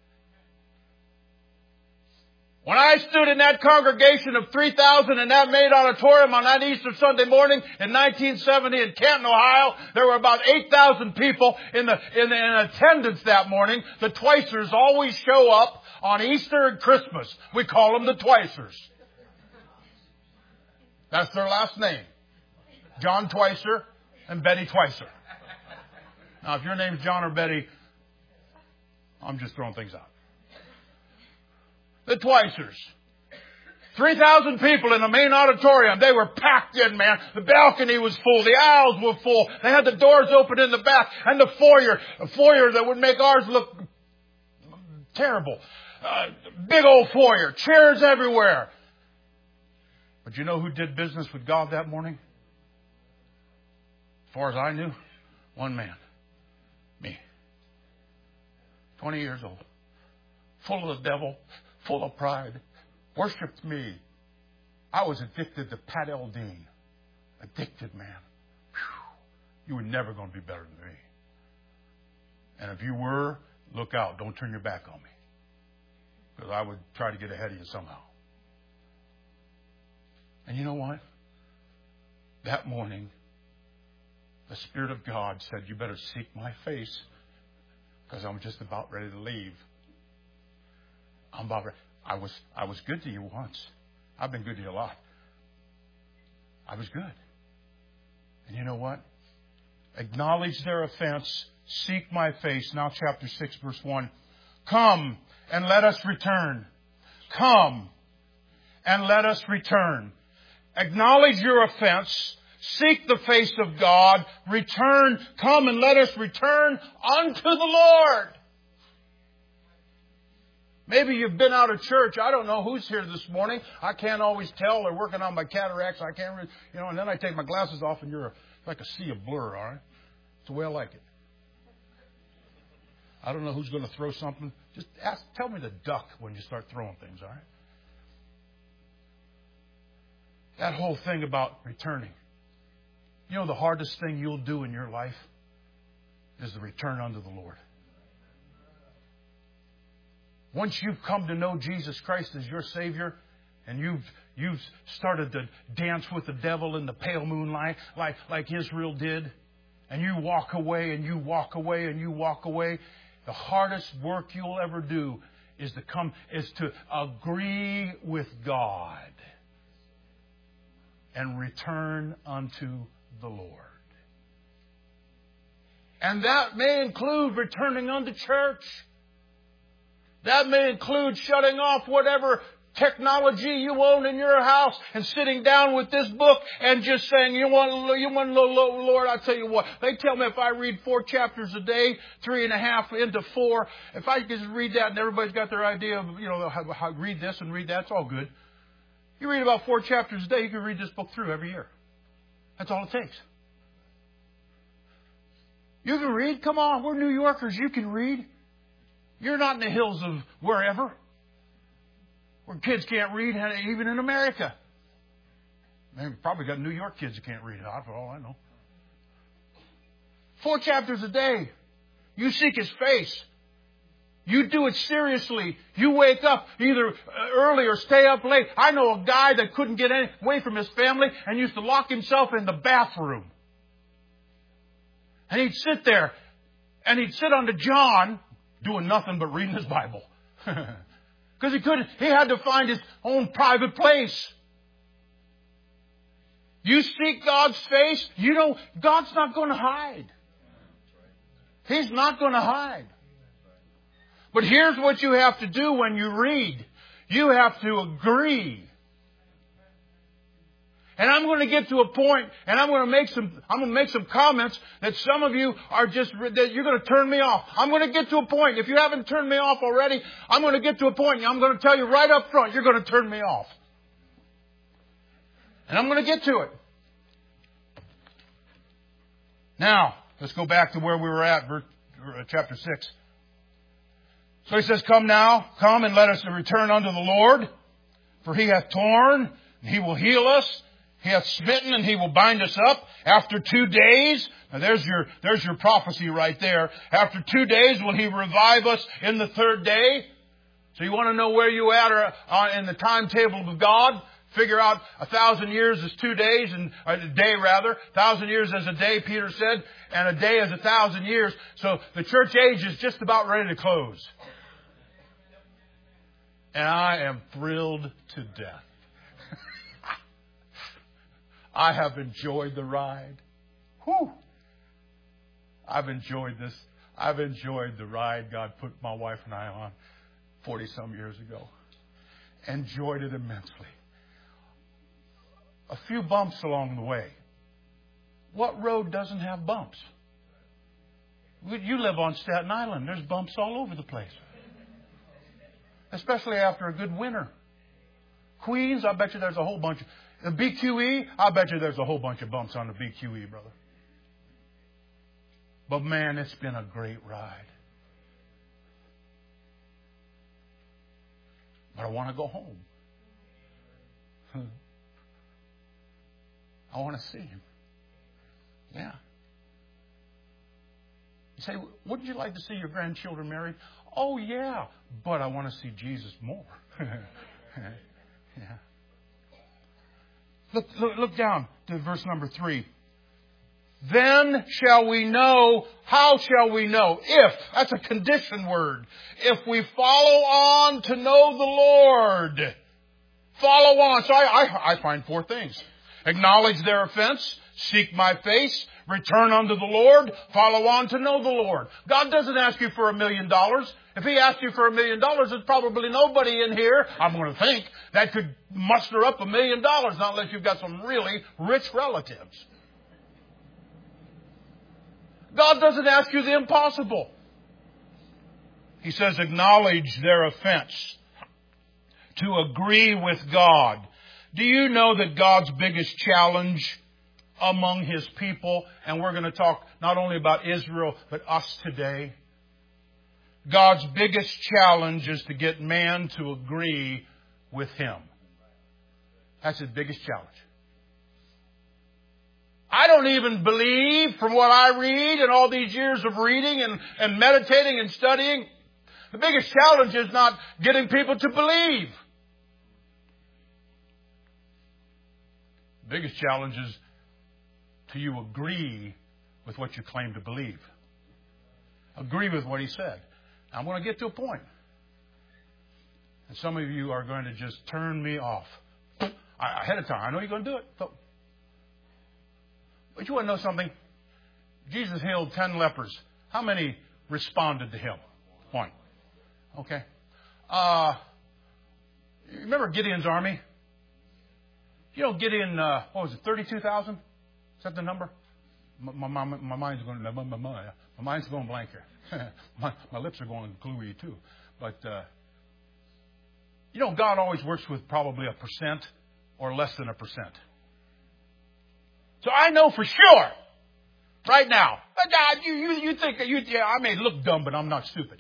When I stood in that congregation of three thousand in that main auditorium on that Easter Sunday morning in nineteen seventy in Canton, Ohio, there were about eight thousand people in the, in the in attendance that morning. The Twicers always show up on Easter and Christmas. We call them the Twicers. That's their last name. John Twicer and Betty Twicer. Now, if your name's John or Betty, I'm just throwing things out. The Twicers. three thousand people in the main auditorium. They were packed in, man. The balcony was full. The aisles were full. They had the doors open in the back. And the foyer, a foyer that would make ours look terrible. Uh, big old foyer. Chairs everywhere. But you know who did business with God that morning? As far as I knew, one man. Me. twenty years old. Full of the devil. Full of pride. Worshipped me. I was addicted to Pat Eldine. Addicted, man. Whew. You were never going to be better than me. And if you were, look out. Don't turn your back on me. Because I would try to get ahead of you somehow. And you know what? That morning, the Spirit of God said, you better seek my face because I'm just about ready to leave. I'm about ready. I was, I was good to you once. I've been good to you a lot. I was good. And you know what? Acknowledge their offense. Seek my face. Now chapter six, verse one. Come and let us return. Come and let us return. Acknowledge your offense. Seek the face of God. Return. Come and let us return unto the Lord. Maybe you've been out of church. I don't know who's here this morning. I can't always tell. They're working on my cataracts. I can't really, you know, and then I take my glasses off and you're like a sea of blur, all right? It's the way I like it. I don't know who's going to throw something. Just ask, tell me to duck when you start throwing things, all right? That whole thing about returning. You know the hardest thing you'll do in your life is the return unto the Lord. Once you've come to know Jesus Christ as your Savior, and you've you've started to dance with the devil in the pale moonlight like, like Israel did, and you walk away and you walk away and you walk away, the hardest work you'll ever do is to come is to agree with God and return unto the Lord. And that may include returning unto church. That may include shutting off whatever technology you own in your house and sitting down with this book and just saying, you want, you want to know, Lord, I'll tell you what. They tell me if I read four chapters a day, three and a half into four, if I just read that and everybody's got their idea of, you know, how, how read this and read that, it's all good. You read about four chapters a day, you can read this book through every year. That's all it takes. You can read. Come on, we're New Yorkers. You can read. You're not in the hills of wherever, where kids can't read, even in America. They've probably got New York kids that can't read it, for all I know. Four chapters a day. You seek His face. You do it seriously. You wake up either early or stay up late. I know a guy that couldn't get any, away from his family and used to lock himself in the bathroom. And he'd sit there and he'd sit under John doing nothing but reading his Bible. Because he couldn't, he had to find his own private place. You seek God's face, you know, God's not going to hide. He's not going to hide. But here's what you have to do when you read. You have to agree. And I'm going to get to a point, and I'm going to make some, I'm going to make some comments that some of you are just, that you're going to turn me off. I'm going to get to a point. If you haven't turned me off already, I'm going to get to a point, and I'm going to tell you right up front, you're going to turn me off. And I'm going to get to it. Now, let's go back to where we were at, verse, chapter six. So he says, come now, come and let us return unto the Lord, for He hath torn, and He will heal us. He hath smitten, and He will bind us up. After two days, now there's your, there's your prophecy right there. After two days will He revive us in the third day. So you want to know where you at or, uh, in the timetable of God? Figure out a thousand years is two days, and a day rather. A thousand years is a day, Peter said, and a day is a thousand years. So the church age is just about ready to close. And I am thrilled to death. I have enjoyed the ride. Whew. I've enjoyed this. I've enjoyed the ride God put my wife and I on forty-some years ago. Enjoyed it immensely. A few bumps along the way. What road doesn't have bumps? You live on Staten Island. There's bumps all over the place. Especially after a good winter. Queens, I bet you there's a whole bunch of... The B Q E, I bet you there's a whole bunch of bumps on the B Q E, brother. But man, it's been a great ride. But I want to go home. I want to see Him. Yeah. You say, wouldn't you like to see your grandchildren married? Oh, yeah. But I want to see Jesus more. Yeah. Look, look, look down to verse number three. Then shall we know, how shall we know? If, that's a condition word. If we follow on to know the Lord. Follow on. So I, I, I find four things. Acknowledge their offense. Seek my face. Return unto the Lord. Follow on to know the Lord. God doesn't ask you for a million dollars. If He asked you for a million dollars, there's probably nobody in here, I'm going to think, that could muster up a million dollars, not unless you've got some really rich relatives. God doesn't ask you the impossible. He says, acknowledge their offense. To agree with God. Do you know that God's biggest challenge among His people, and we're going to talk not only about Israel, but us today. God's biggest challenge is to get man to agree with Him. That's His biggest challenge. I don't even believe, from what I read and all these years of reading and, and meditating and studying, the biggest challenge is not getting people to believe. The biggest challenge is to you agree with what you claim to believe. Agree with what he said. I'm going to get to a point. And some of you are going to just turn me off. I, ahead of time. I know you're going to do it. So, but you want to know something? Jesus healed ten lepers. How many responded to him? One. Okay. Uh, you remember Gideon's army? You know, Gideon, uh, what was it, thirty-two thousand? Is that the number? My, my, my, my mind's going, my, my, my, my mind's going blank here. my, my lips are going gluey too. But, uh, you know, God always works with probably a percent or less than a percent. So I know for sure, right now, God, you, you, you think that you, yeah, I may look dumb, but I'm not stupid.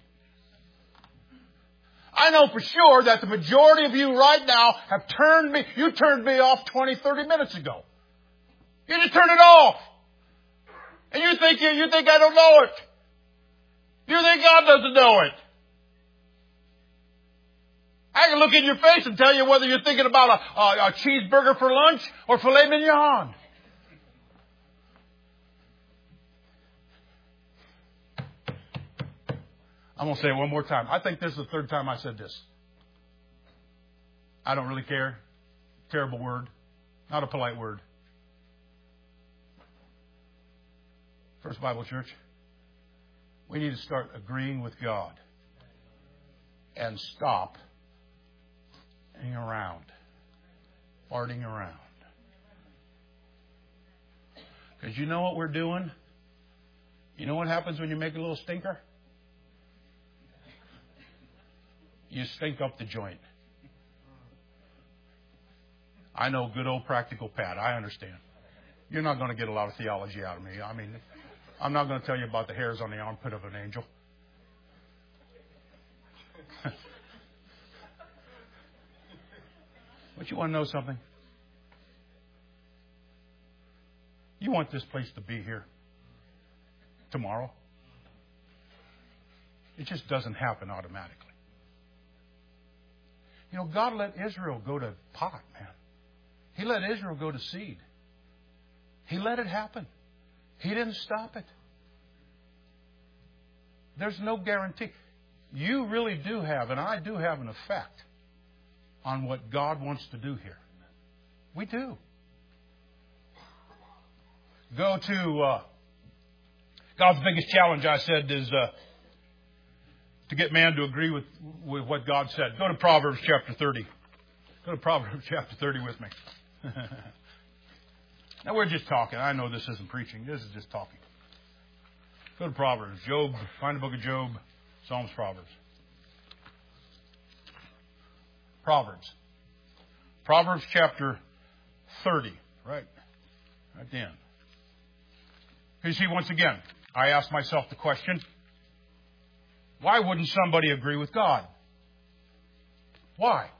I know for sure that the majority of you right now have turned me, you turned me off twenty, thirty minutes ago. You just turned it off. And you think, you, you think I don't know it. You think God doesn't know it. I can look in your face and tell you whether you're thinking about a, a, a cheeseburger for lunch or filet mignon. I'm going to say it one more time. I think this is the third time I said this. I don't really care. Terrible word. Not a polite word. First Bible Church, we need to start agreeing with God and stop hanging around, farting around. Because you know what we're doing? You know what happens when you make a little stinker? You stink up the joint. I know good old practical Pat. I understand. You're not going to get a lot of theology out of me. I mean, I'm not going to tell you about the hairs on the armpit of an angel. But you want to know something? You want this place to be here tomorrow? It just doesn't happen automatically. You know, God let Israel go to pot, man. He let Israel go to seed. He let it happen. He didn't stop it. There's no guarantee. You really do have, and I do have an effect on what God wants to do here. We do. Go to uh, God's biggest challenge, I said, is uh, to get man to agree with, with what God said. Go to Proverbs chapter thirty. Go to Proverbs chapter thirty with me. Now, we're just talking. I know this isn't preaching. This is just talking. Go to Proverbs. Job. Find the book of Job. Psalms, Proverbs. Proverbs. Proverbs chapter thirty. Right. Right then. You see, once again, I ask myself the question, why wouldn't somebody agree with God? Why?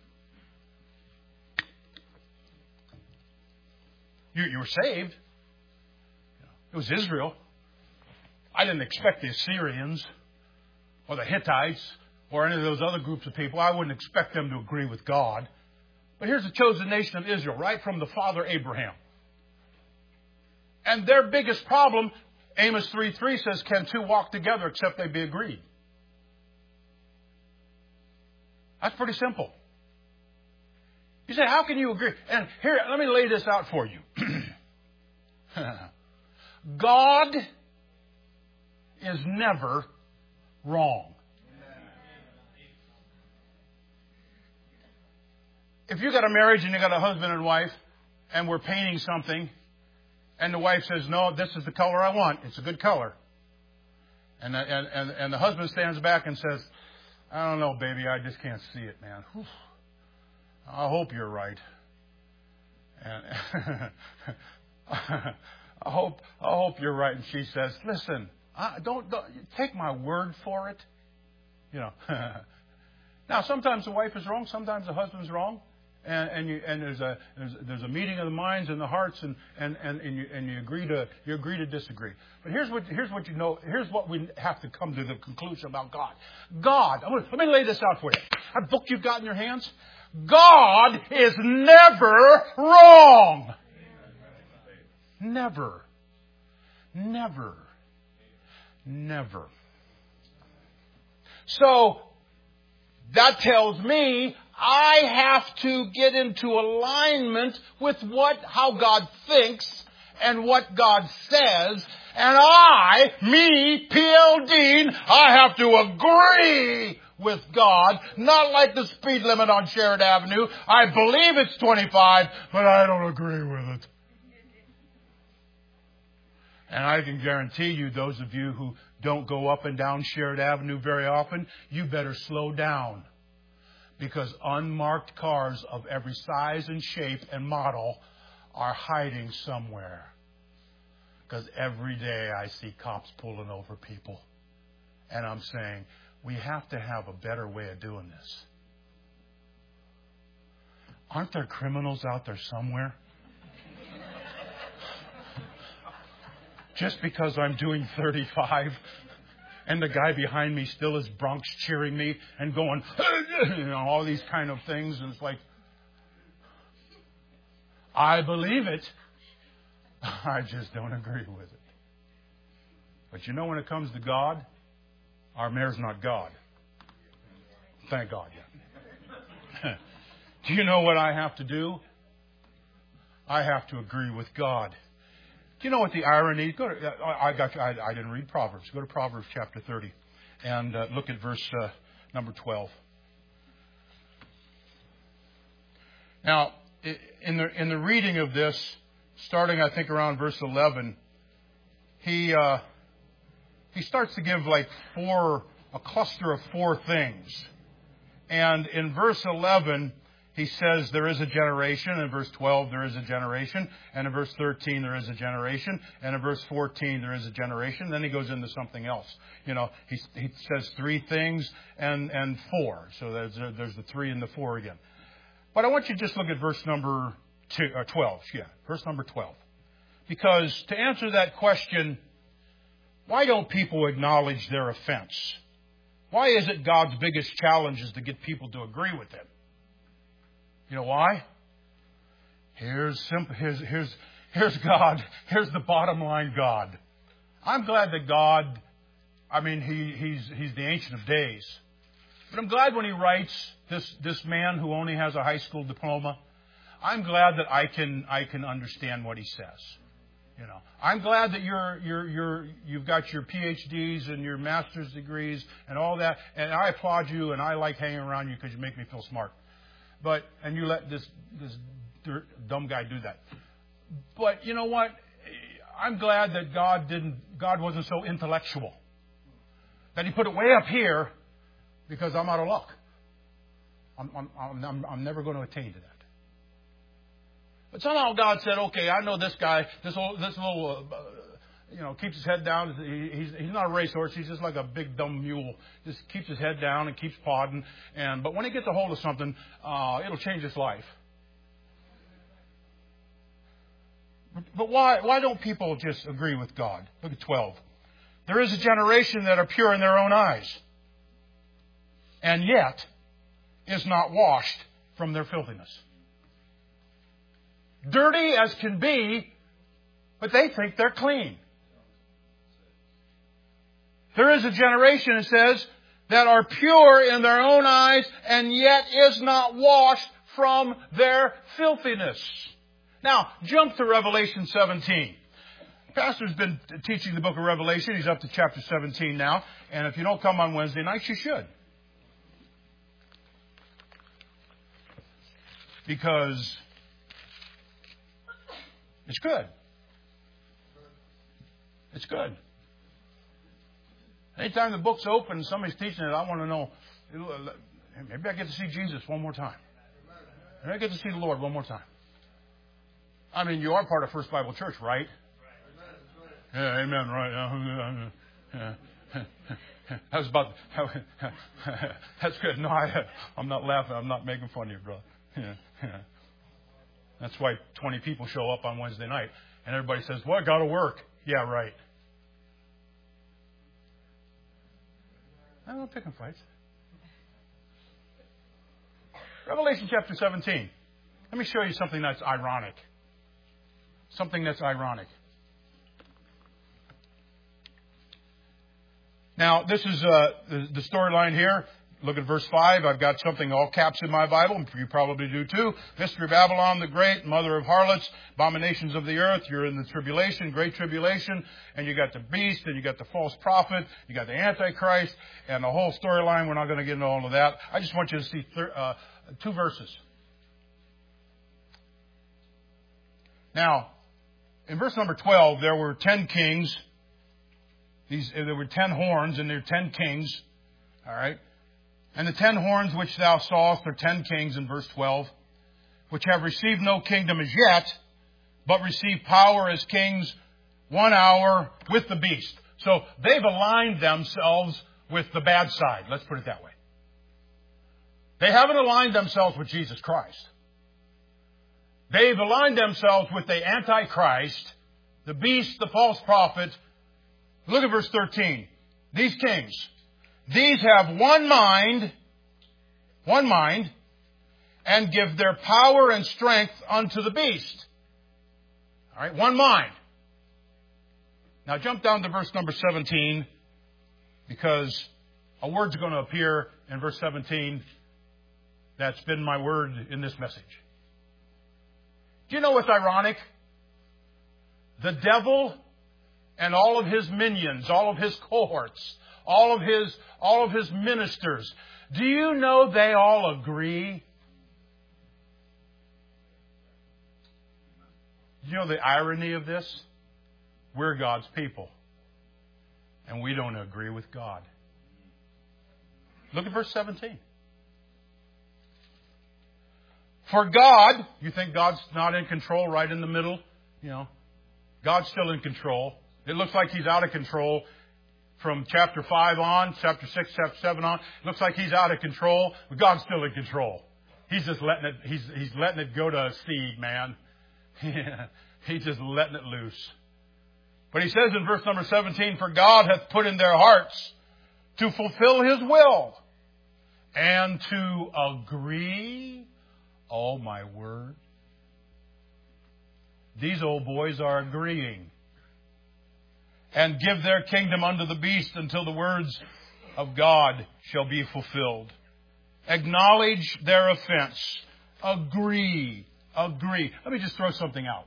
You, you were saved. It was Israel. I didn't expect the Assyrians or the Hittites or any of those other groups of people. I wouldn't expect them to agree with God. But here's the chosen nation of Israel, right from the father Abraham. And their biggest problem, Amos three three says, can two walk together except they be agreed? That's pretty simple. You say, how can you agree? And here, let me lay this out for you. God is never wrong. If you got a marriage and you got a husband and wife, and we're painting something, and the wife says, no, this is the color I want. It's a good color. And the, and, and, and the husband stands back and says, I don't know, baby, I just can't see it, man. Whew. I hope you're right. And I hope I hope you're right. And she says, listen, I don't, don't take my word for it. You know. Now, sometimes the wife is wrong. Sometimes the husband's wrong. and, and you and there's a there's, there's a meeting of the minds and the hearts, and and, and, and you and you agree to you agree to disagree. But here's what here's what you know. Here's what we have to come to the conclusion about God. God, I'm gonna, let me lay this out for you. That book you've got in your hands. God is never wrong. Never. Never. Never. So, that tells me I have to get into alignment with what, how God thinks and what God says. And I, me, P L Dean, I have to agree with God, not like the speed limit on Sherrod Avenue. I believe it's twenty-five, but I don't agree with it. And I can guarantee you, those of you who don't go up and down Sherrod Avenue very often, you better slow down. Because unmarked cars of every size and shape and model are hiding somewhere. Because every day I see cops pulling over people. And I'm saying, we have to have a better way of doing this. Aren't there criminals out there somewhere? Just because I'm doing thirty-five and the guy behind me still is Bronx cheering me and going, you know, all these kind of things. And it's like, I believe it. I just don't agree with it. But you know, when it comes to God, our mayor's not God. Thank God, yeah. Do you know what I have to do? I have to agree with God. Do you know what the irony? Go to, I, got, I, I didn't read Proverbs. Go to Proverbs chapter thirty and uh, look at verse uh, number twelve. Now, in the in the reading of this, starting I think around verse eleven, he uh, he starts to give like four a cluster of four things, and in verse eleven. He says there is a generation. In verse twelve, there is a generation. And in verse thirteen, there is a generation. And in verse fourteen, there is a generation. Then he goes into something else. You know, he, he says three things and, and four. So there's, there's the three and the four again. But I want you to just look at verse number two, or twelve. Yeah, verse number twelve. Because to answer that question, why don't people acknowledge their offense? Why is it God's biggest challenge is to get people to agree with Him? You know why? Here's simple. Here's here's here's God. Here's the bottom line. God. I'm glad that God. I mean, he he's he's the Ancient of Days. But I'm glad when He writes this this man who only has a high school diploma. I'm glad that I can I can understand what he says. You know, I'm glad that you're you're you're you've got your P H Ds and your master's degrees and all that. And I applaud you, and I like hanging around you because you make me feel smart. But, and you let this, this dirt, dumb guy do that. But you know what? I'm glad that God didn't, God wasn't so intellectual. That He put it way up here because I'm out of luck. I'm, I'm, I'm, I'm never going to attain to that. But somehow God said, okay, I know this guy, this little, this little, uh, you know, keeps his head down. He, he's, he's not a racehorse. He's just like a big dumb mule. Just keeps his head down and keeps plodding. And but when he gets a hold of something, uh, it'll change his life. But, but why why don't people just agree with God? Look at twelve. There is a generation that are pure in their own eyes, and yet is not washed from their filthiness. Dirty as can be, but they think they're clean. There is a generation, it says, that are pure in their own eyes and yet is not washed from their filthiness. Now, jump to Revelation seventeen. Pastor's been teaching the book of Revelation. He's up to chapter seventeen now. And if you don't come on Wednesday nights, you should. Because it's good. It's good. Anytime the book's open and somebody's teaching it, I want to know, maybe I get to see Jesus one more time. Maybe I get to see the Lord one more time. I mean, you are part of First Bible Church, right? Yeah, amen, right. Yeah. That was about, that's good. No, I, I'm not laughing. I'm not making fun of you, brother. Yeah. That's why twenty people show up on Wednesday night. And everybody says, well, I got to work. Yeah, right. I'm not picking fights. Revelation chapter seventeen. Let me show you something that's ironic. Something that's ironic. Now, this is uh, the, the storyline here. Look at verse five. I've got something all caps in my Bible. You probably do too. Mystery of Babylon the Great, mother of harlots, abominations of the earth. You're in the tribulation, great tribulation. And you got the beast, and you got the false prophet. You got the Antichrist, and the whole storyline. We're not going to get into all of that. I just want you to see thir- uh, two verses. Now, in verse number twelve, there were ten kings. These, there were ten horns, and there were ten kings. All right. And the ten horns which thou sawest are ten kings in verse twelve, which have received no kingdom as yet, but receive power as kings one hour with the beast. So they've aligned themselves with the bad side. Let's put it that way. They haven't aligned themselves with Jesus Christ. They've aligned themselves with the Antichrist, the beast, the false prophet. Look at verse thirteen. These kings. These have one mind, one mind, and give their power and strength unto the beast. All right, one mind. Now jump down to verse number seventeen, because a word's going to appear in verse seventeen that's been my word in this message. Do you know what's ironic? The devil and all of his minions, all of his cohorts, all of his, all of his ministers, do you know they all agree? Do you know the irony of this? We're God's people, and we don't agree with God. Look at verse seventeen. For God, you think God's not in control right in the middle? You know, God's still in control. It looks like He's out of control from chapter five on, chapter six, chapter seven on. It looks like He's out of control, but God's still in control. He's just letting it, He's, he's letting it go to seed, man. He's just letting it loose. But He says in verse number seventeen, for God hath put in their hearts to fulfill His will and to agree. Oh, my word. These old boys are agreeing. And give their kingdom unto the beast until the words of God shall be fulfilled. Acknowledge their offense. Agree. Agree. Let me just throw something out.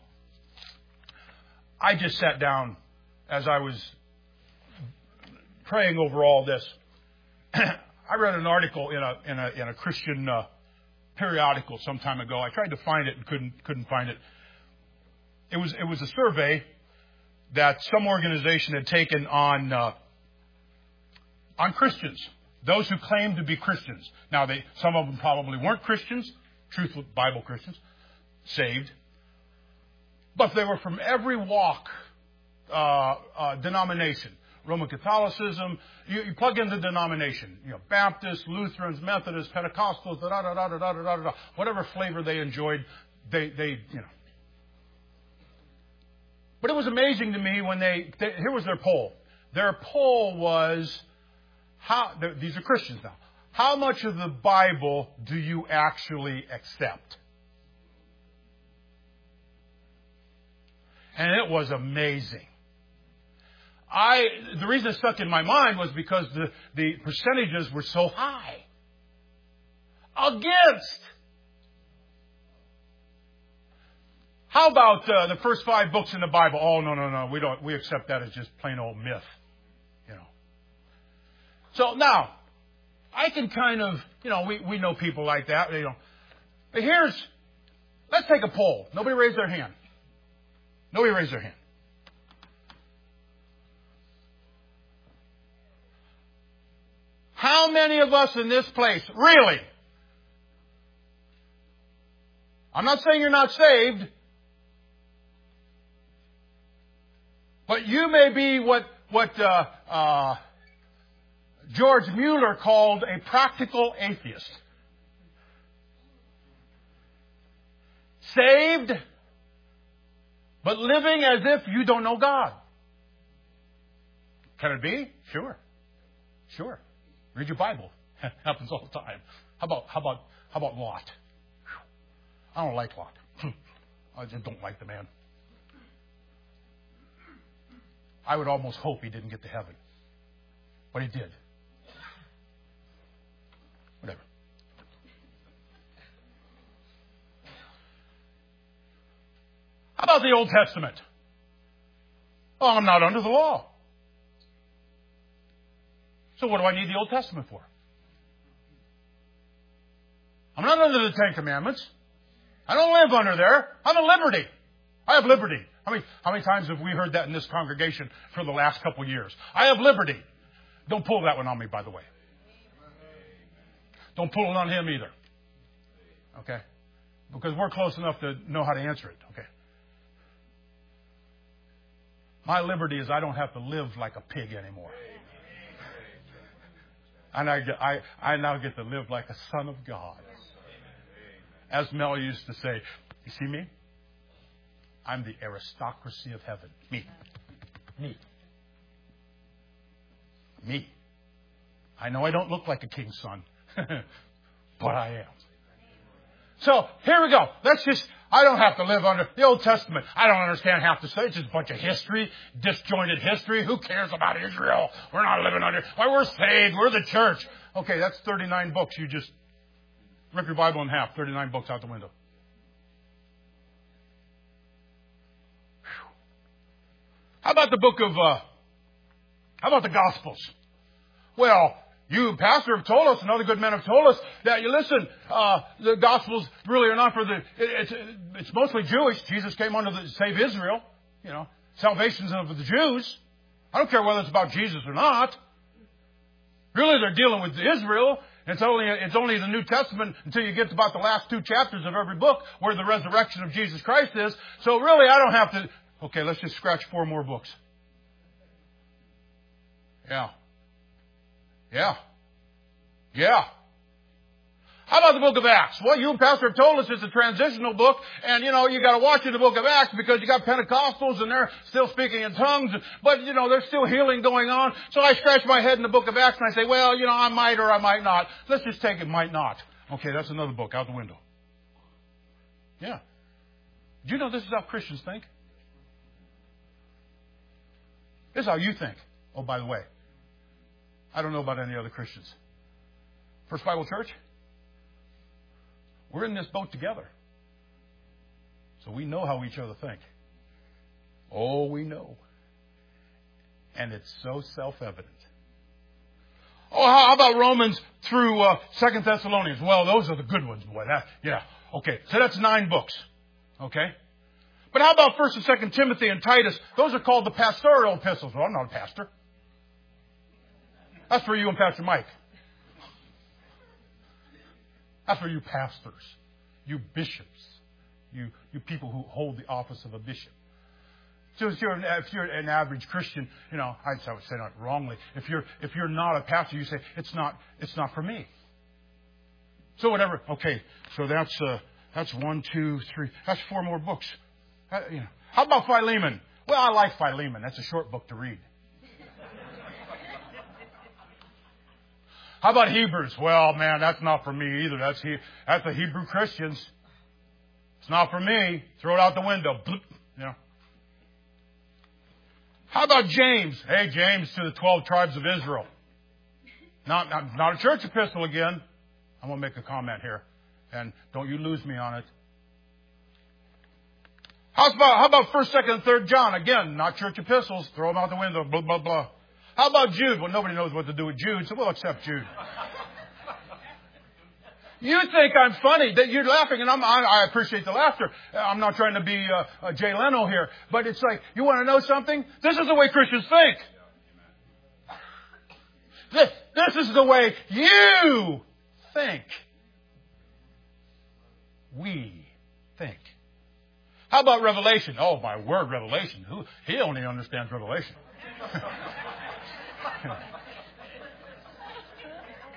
I just sat down as I was praying over all this. I read an article in a in a in a Christian uh, periodical some time ago. I tried to find it and couldn't couldn't find it. It was it was a survey that some organization had taken on uh, on Christians, those who claimed to be Christians. Now, they some of them probably weren't Christians, truthful Bible Christians, saved, but they were from every walk, uh, uh, denomination. Roman Catholicism, you, you plug in the denomination, you know, Baptists, Lutherans, Methodists, Pentecostals, da da da da da da da da, whatever flavor they enjoyed, they they you know. But it was amazing to me when they, they here was their poll. Their poll was, how these are Christians now. How much of the Bible do you actually accept? And it was amazing. I the reason it stuck in my mind was because the, the percentages were so high. Against. How about uh, the first five books in the Bible? Oh, no, no, no. We don't. We accept that as just plain old myth. You know. So now, I can kind of, you know, we, we know people like that. You know. But here's, let's take a poll. Nobody raised their hand. Nobody raised their hand. How many of us in this place, really? I'm not saying you're not saved. But you may be what what uh, uh, George Mueller called a practical atheist. saved, but living as if you don't know God. Can it be? Sure. Sure. Read your Bible. It happens all the time. How about, how about, how about Lot? I don't like Lot. I just don't like the man. I would almost hope he didn't get to heaven. But he did. Whatever. How about the Old Testament? Oh, I'm not under the law. So what do I need the Old Testament for? I'm not under the Ten Commandments. I don't live under there. I'm at liberty. I have liberty. How many, how many times have we heard that in this congregation for the last couple of years? I have liberty. Don't pull that one on me, by the way. Don't pull it on him either. Okay? Because we're close enough to know how to answer it. Okay? My liberty is I don't have to live like a pig anymore. And I, get, I, I now get to live like a son of God. As Mel used to say, you see me? I'm the aristocracy of heaven. Me. Me. Me. I know I don't look like a king's son, but I am. So, here we go. Let's just, I don't have to live under the Old Testament. I don't understand half the stuff. It's just a bunch of history, disjointed history. Who cares about Israel? We're not living under, why, we're saved. We're the church. Okay, that's thirty-nine books. You just rip your Bible in half. thirty-nine books out the window. Whew. How about the book of, uh, how about the Gospels? Well, you, Pastor, have told us, and other good men have told us that, you listen, uh, the Gospels really are not for the, it, it's, it's mostly Jewish. Jesus came on to save Israel. You know, salvation's of the Jews. I don't care whether it's about Jesus or not. Really, they're dealing with Israel. It's only, it's only the New Testament until you get to about the last two chapters of every book where the resurrection of Jesus Christ is. So really, I don't have to, okay, let's just scratch four more books. Yeah. Yeah. Yeah. How about the book of Acts? Well, you and Pastor have told us it's a transitional book, and, you know, you got to watch in the book of Acts because you got Pentecostals and they're still speaking in tongues, but, you know, there's still healing going on. So I scratch my head in the book of Acts and I say, well, you know, I might or I might not. Let's just take it might not. Okay, that's another book out the window. Yeah. Do you know this is how Christians think? This is how you think. Oh, by the way, I don't know about any other Christians. First Bible Church, we're in this boat together. So we know how each other think. Oh, we know. And it's so self-evident. Oh, how about Romans through uh, Second Thessalonians? Well, those are the good ones, boy. That, yeah. Okay, so that's nine books. Okay? But how about First and Second Timothy and Titus? Those are called the pastoral epistles. Well, I'm not a pastor. That's for you and Pastor Mike. That's for you pastors, you bishops, you, you people who hold the office of a bishop. So if you're, an, if you're an average Christian, you know, I'd say that wrongly. If you're, if you're not a pastor, you say, it's not, it's not for me. So whatever. Okay. So that's, uh, that's one, two, three. That's four more books. Uh, you know. How about Philemon? Well, I like Philemon. That's a short book to read. How about Hebrews? Well, man, that's not for me either. That's he, that's the Hebrew Christians. It's not for me. Throw it out the window. Bloop. Yeah. How about James? Hey, James to the twelve tribes of Israel. Not, not, not a church epistle again. I'm going to make a comment here. And don't you lose me on it. How about, how about first, second, and third John? Again, not church epistles. Throw them out the window. Blah, blah, blah. How about Jude? Well, nobody knows what to do with Jude, so we'll accept Jude. You think I'm funny, that you're laughing, and I'm, I, I appreciate the laughter. I'm not trying to be uh, uh, Jay Leno here, but it's like, you want to know something? This is the way Christians think. This, this is the way you think. We think. How about Revelation? Oh, my word, Revelation. Who? He only understands Revelation.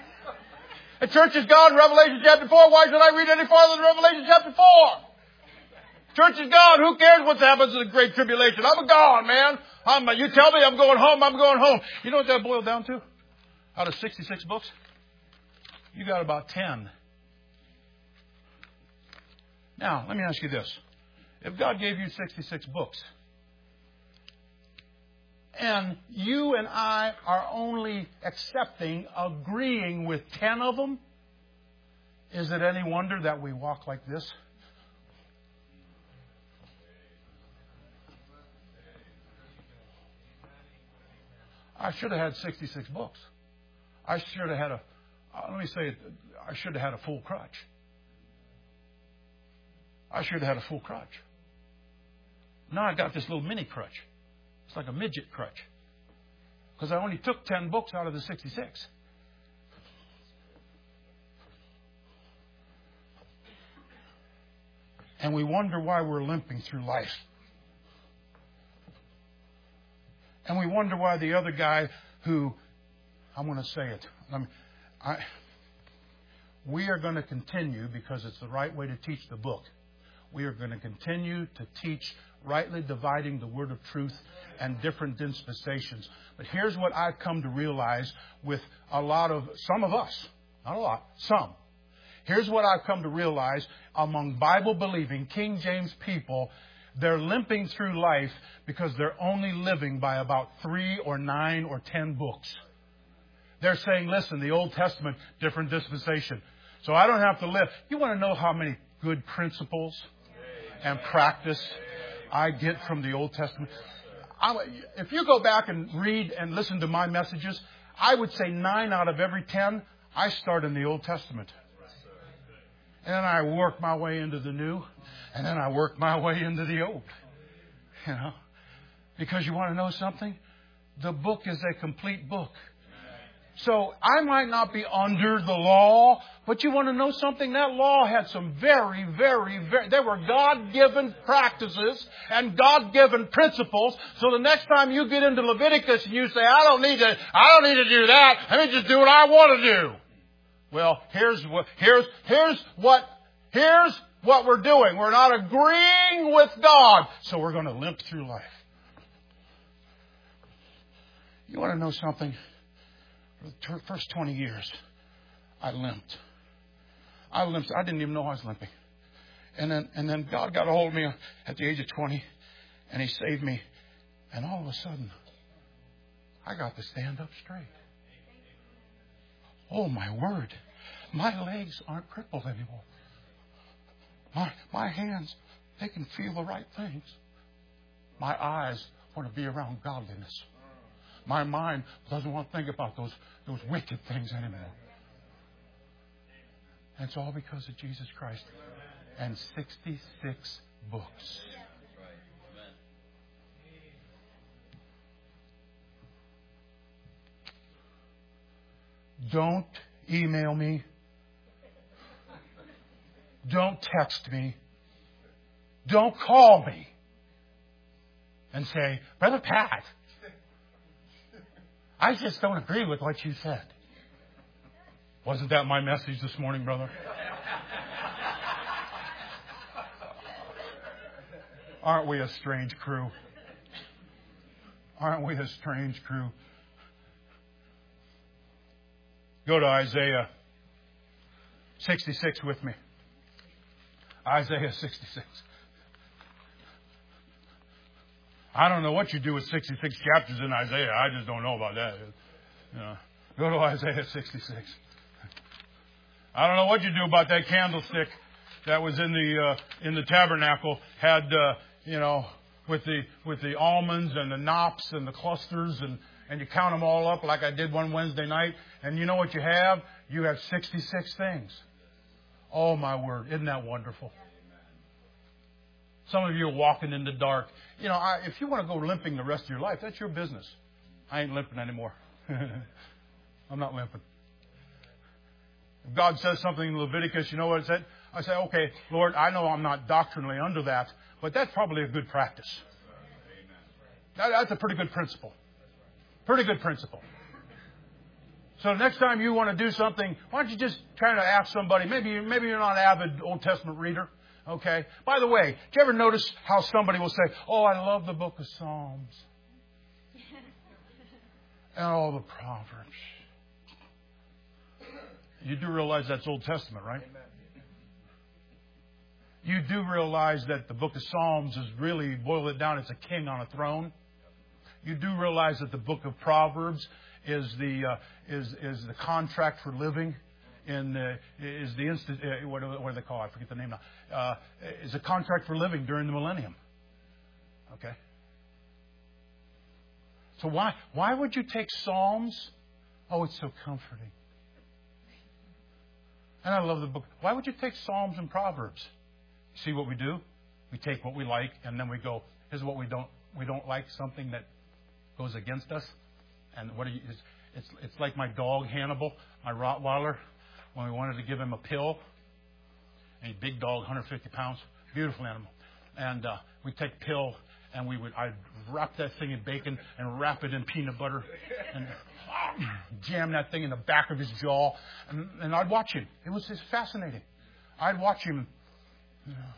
The church is gone, Revelation chapter four. Why should I read any farther than Revelation chapter four? Church is gone. Who cares what happens in the Great Tribulation? I'm gone, man. I'm, you tell me I'm going home, I'm going home. You know what that boiled down to? Out of sixty-six books, you got about ten. Now, let me ask you this. If God gave you sixty-six books, and you and I are only accepting, agreeing with ten of them, is it any wonder that we walk like this? I should have had sixty-six books. I should have had a, let me say it, I should have had a full crutch. I should have had a full crutch. Now I got this little mini crutch. It's like a midget crutch. Because I only took ten books out of the sixty-six. And we wonder why we're limping through life. And we wonder why the other guy who, I'm going to say it, I mean, I, we are going to continue, because it's the right way to teach the book, we are going to continue to teach rightly dividing the word of truth and different dispensations. But here's what I've come to realize with a lot of, some of us, not a lot, some. Here's what I've come to realize among Bible-believing King James people. They're limping through life because they're only living by about three or nine or ten books. They're saying, listen, the Old Testament, different dispensation. So I don't have to live. You want to know how many good principles and practice I get from the Old Testament? I, if you go back and read and listen to my messages, I would say nine out of every ten, I start in the Old Testament. And then I work my way into the New. And then I work my way into the Old. You know? Because you want to know something? The book is a complete book. So I might not be under the law, but you want to know something? That law had some very, very, very, there were God-given practices and God-given principles. So the next time you get into Leviticus and you say, I don't need to, I don't need to do that. Let me just do what I want to do. Well, here's what, here's, here's what, here's what we're doing. We're not agreeing with God. So we're going to limp through life. You want to know something? For the first twenty years, I limped. I limped. I didn't even know I was limping. And then, and then God got a hold of me at the age of twenty, and He saved me. And all of a sudden, I got to stand up straight. Oh, my word. My legs aren't crippled anymore. My, my hands, they can feel the right things. My eyes want to be around godliness. My mind doesn't want to think about those, those wicked things anymore. And it's all because of Jesus Christ and sixty-six books. Don't email me. Don't text me. Don't call me and say, Brother Pat, I just don't agree with what you said. Wasn't that my message this morning, brother? Aren't we a strange crew? Aren't we a strange crew? Go to Isaiah sixty-six with me. Isaiah sixty-six. I don't know what you do with sixty-six chapters in Isaiah. I just don't know about that. You know, go to Isaiah sixty-six. I don't know what you do about that candlestick that was in the uh, in the tabernacle. Had uh, you know with the with the almonds and the knops and the clusters and and you count them all up like I did one Wednesday night. And you know what you have? You have sixty-six things. Oh, my word. Isn't that wonderful? Some of you are walking in the dark. You know, I, if you want to go limping the rest of your life, that's your business. I ain't limping anymore. I'm not limping. If God says something in Leviticus, you know what it said? I say, okay, Lord, I know I'm not doctrinally under that, but that's probably a good practice. That, that's a pretty good principle. Pretty good principle. So next time you want to do something, why don't you just try to ask somebody, maybe, maybe you're not an avid Old Testament reader, Okay? By the way, do you ever notice how somebody will say, oh, I love the book of Psalms and all the Proverbs? You do realize that's Old Testament, right? You do realize that the book of Psalms is really, boil it down, it's a king on a throne. You do realize that the book of Proverbs is the uh, is is the contract for living. In the, is the instant uh, what, what do they call it? I forget the name now. Uh, is a contract for living during the millennium. Okay. So why why would you take Psalms? Oh, it's so comforting. And I love the book. Why would you take Psalms and Proverbs? See what we do? We take what we like, and then we go, here's what we don't we don't like, something that goes against us. And what do you, it's, it's it's like my dog Hannibal, my Rottweiler, when we wanted to give him a pill. A big dog, one hundred fifty pounds, beautiful animal. And uh, we take pill, and we would I'd wrap that thing in bacon and wrap it in peanut butter and jam that thing in the back of his jaw, and, and I'd watch him. It was just fascinating. I'd watch him. You know,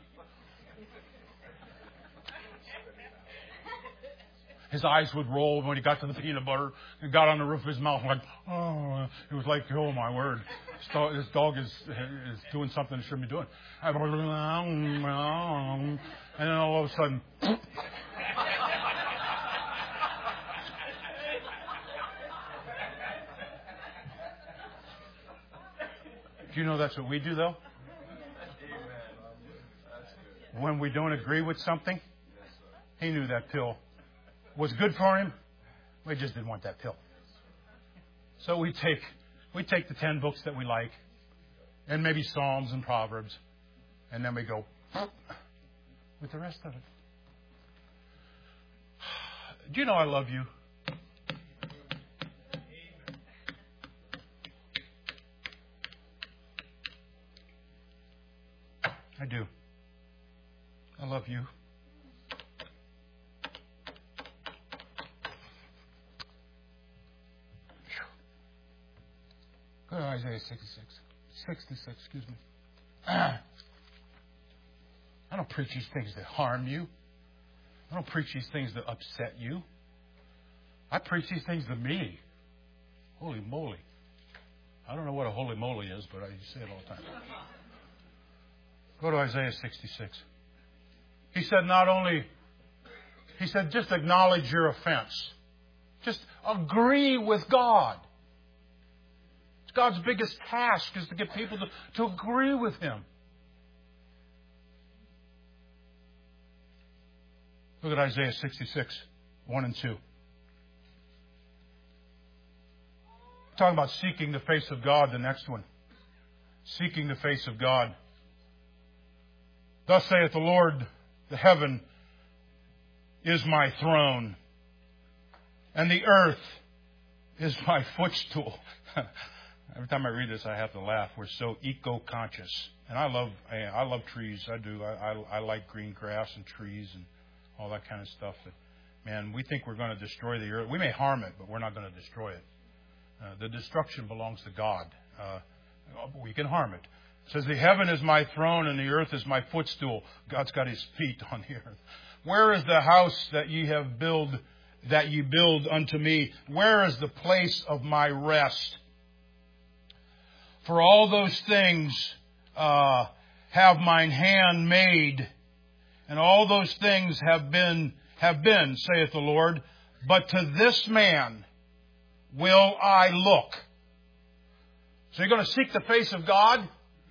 his eyes would roll when he got to the peanut butter and got on the roof of his mouth. Like, oh, it was like, oh my word, this dog, this dog is is doing something it shouldn't be doing. And then all of a sudden, do you know that's what we do though? When we don't agree with something, he knew that pill was good for him. We just didn't want that pill. So we take we take the ten books that we like, and maybe Psalms and Proverbs, and then we go with the rest of it. Do you know I love you? I do. I love you. Go to Isaiah sixty-six. sixty-six, excuse me. I don't preach these things that harm you. I don't preach these things that upset you. I preach these things to me. Holy moly. I don't know what a holy moly is, but I say it all the time. Go to Isaiah sixty-six. He said not only, he said just acknowledge your offense. Just agree with God. It's God's biggest task is to get people to, to agree with Him. Look at Isaiah sixty-six, one and two. Talking about seeking the face of God, the next one. Seeking the face of God. Thus saith the Lord, the heaven is my throne, and the earth is my footstool. Every time I read this, I have to laugh. We're so eco-conscious. And I love I love trees. I do. I, I, I like green grass and trees and all that kind of stuff. But, man, we think we're going to destroy the earth. We may harm it, but we're not going to destroy it. Uh, the destruction belongs to God. Uh, we can harm it. It says, the heaven is my throne and the earth is my footstool. God's got His feet on the earth. Where is the house that ye have built, that ye build unto me? Where is the place of my rest? For all those things uh, have mine hand made, and all those things have been, have been, saith the Lord. But to this man will I look. So you're going to seek the face of God?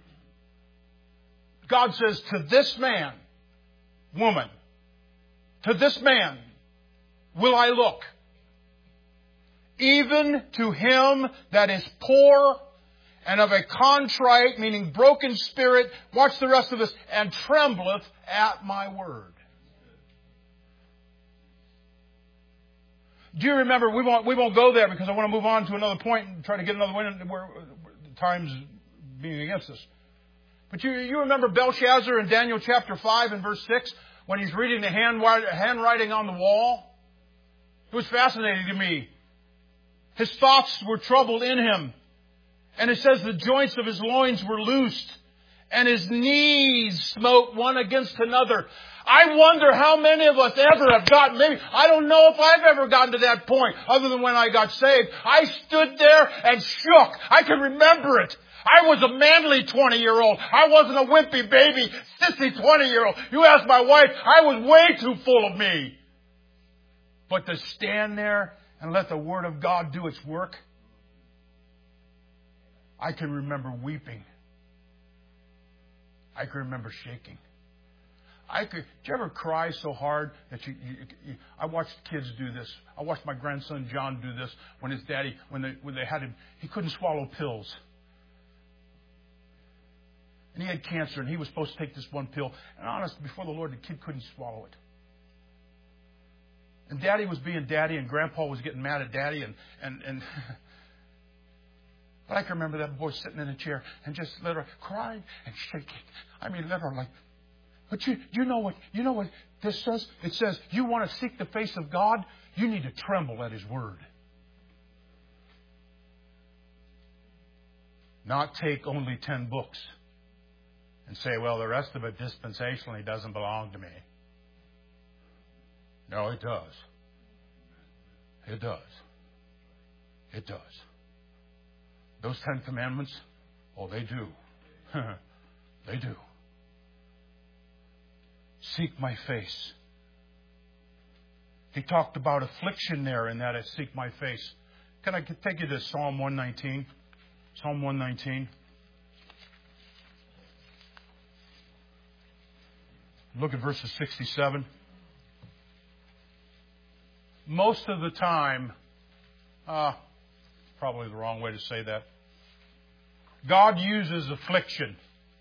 God says, to this man, woman, to this man will I look. Even to him that is poor and of a contrite, meaning broken spirit, watch the rest of this, and trembleth at my word. Do you remember, we won't, we won't go there because I want to move on to another point and try to get another one where time's being against us. But you, you remember Belshazzar in Daniel chapter five and verse six when he's reading the hand, handwriting on the wall? It was fascinating to me. His thoughts were troubled in him. And it says the joints of his loins were loosed. and his knees smote one against another. I wonder how many of us ever have gotten, maybe, I don't know if I've ever gotten to that point other than when I got saved. I stood there and shook. I can remember it. I was a manly twenty-year-old. I wasn't a wimpy baby, sissy twenty-year-old. You ask my wife, I was way too full of me. But to stand there and let the Word of God do its work, I can remember weeping. I can remember shaking. I could. Did you ever cry so hard that you, you, you? I watched kids do this. I watched my grandson John do this when his daddy, when they when they had him, he couldn't swallow pills, and he had cancer, and he was supposed to take this one pill. And honest, before the Lord, the kid couldn't swallow it. And Daddy was being Daddy, and Grandpa was getting mad at Daddy, and and and. But I can remember that boy sitting in a chair and just literally crying and shaking. I mean, literally like. But you, you know what, you know what this says? It says, you want to seek the face of God? You need to tremble at His Word. Not take only ten books and say, well, the rest of it dispensationally doesn't belong to me. No, it does. It does. It does. Those Ten Commandments, oh, they do. They do. Seek my face. He talked about affliction there in that, seek my face. Can I take you to Psalm one nineteen? Psalm one nineteen. Look at verses sixty-seven. Most of the time, uh, probably the wrong way to say that, God uses affliction.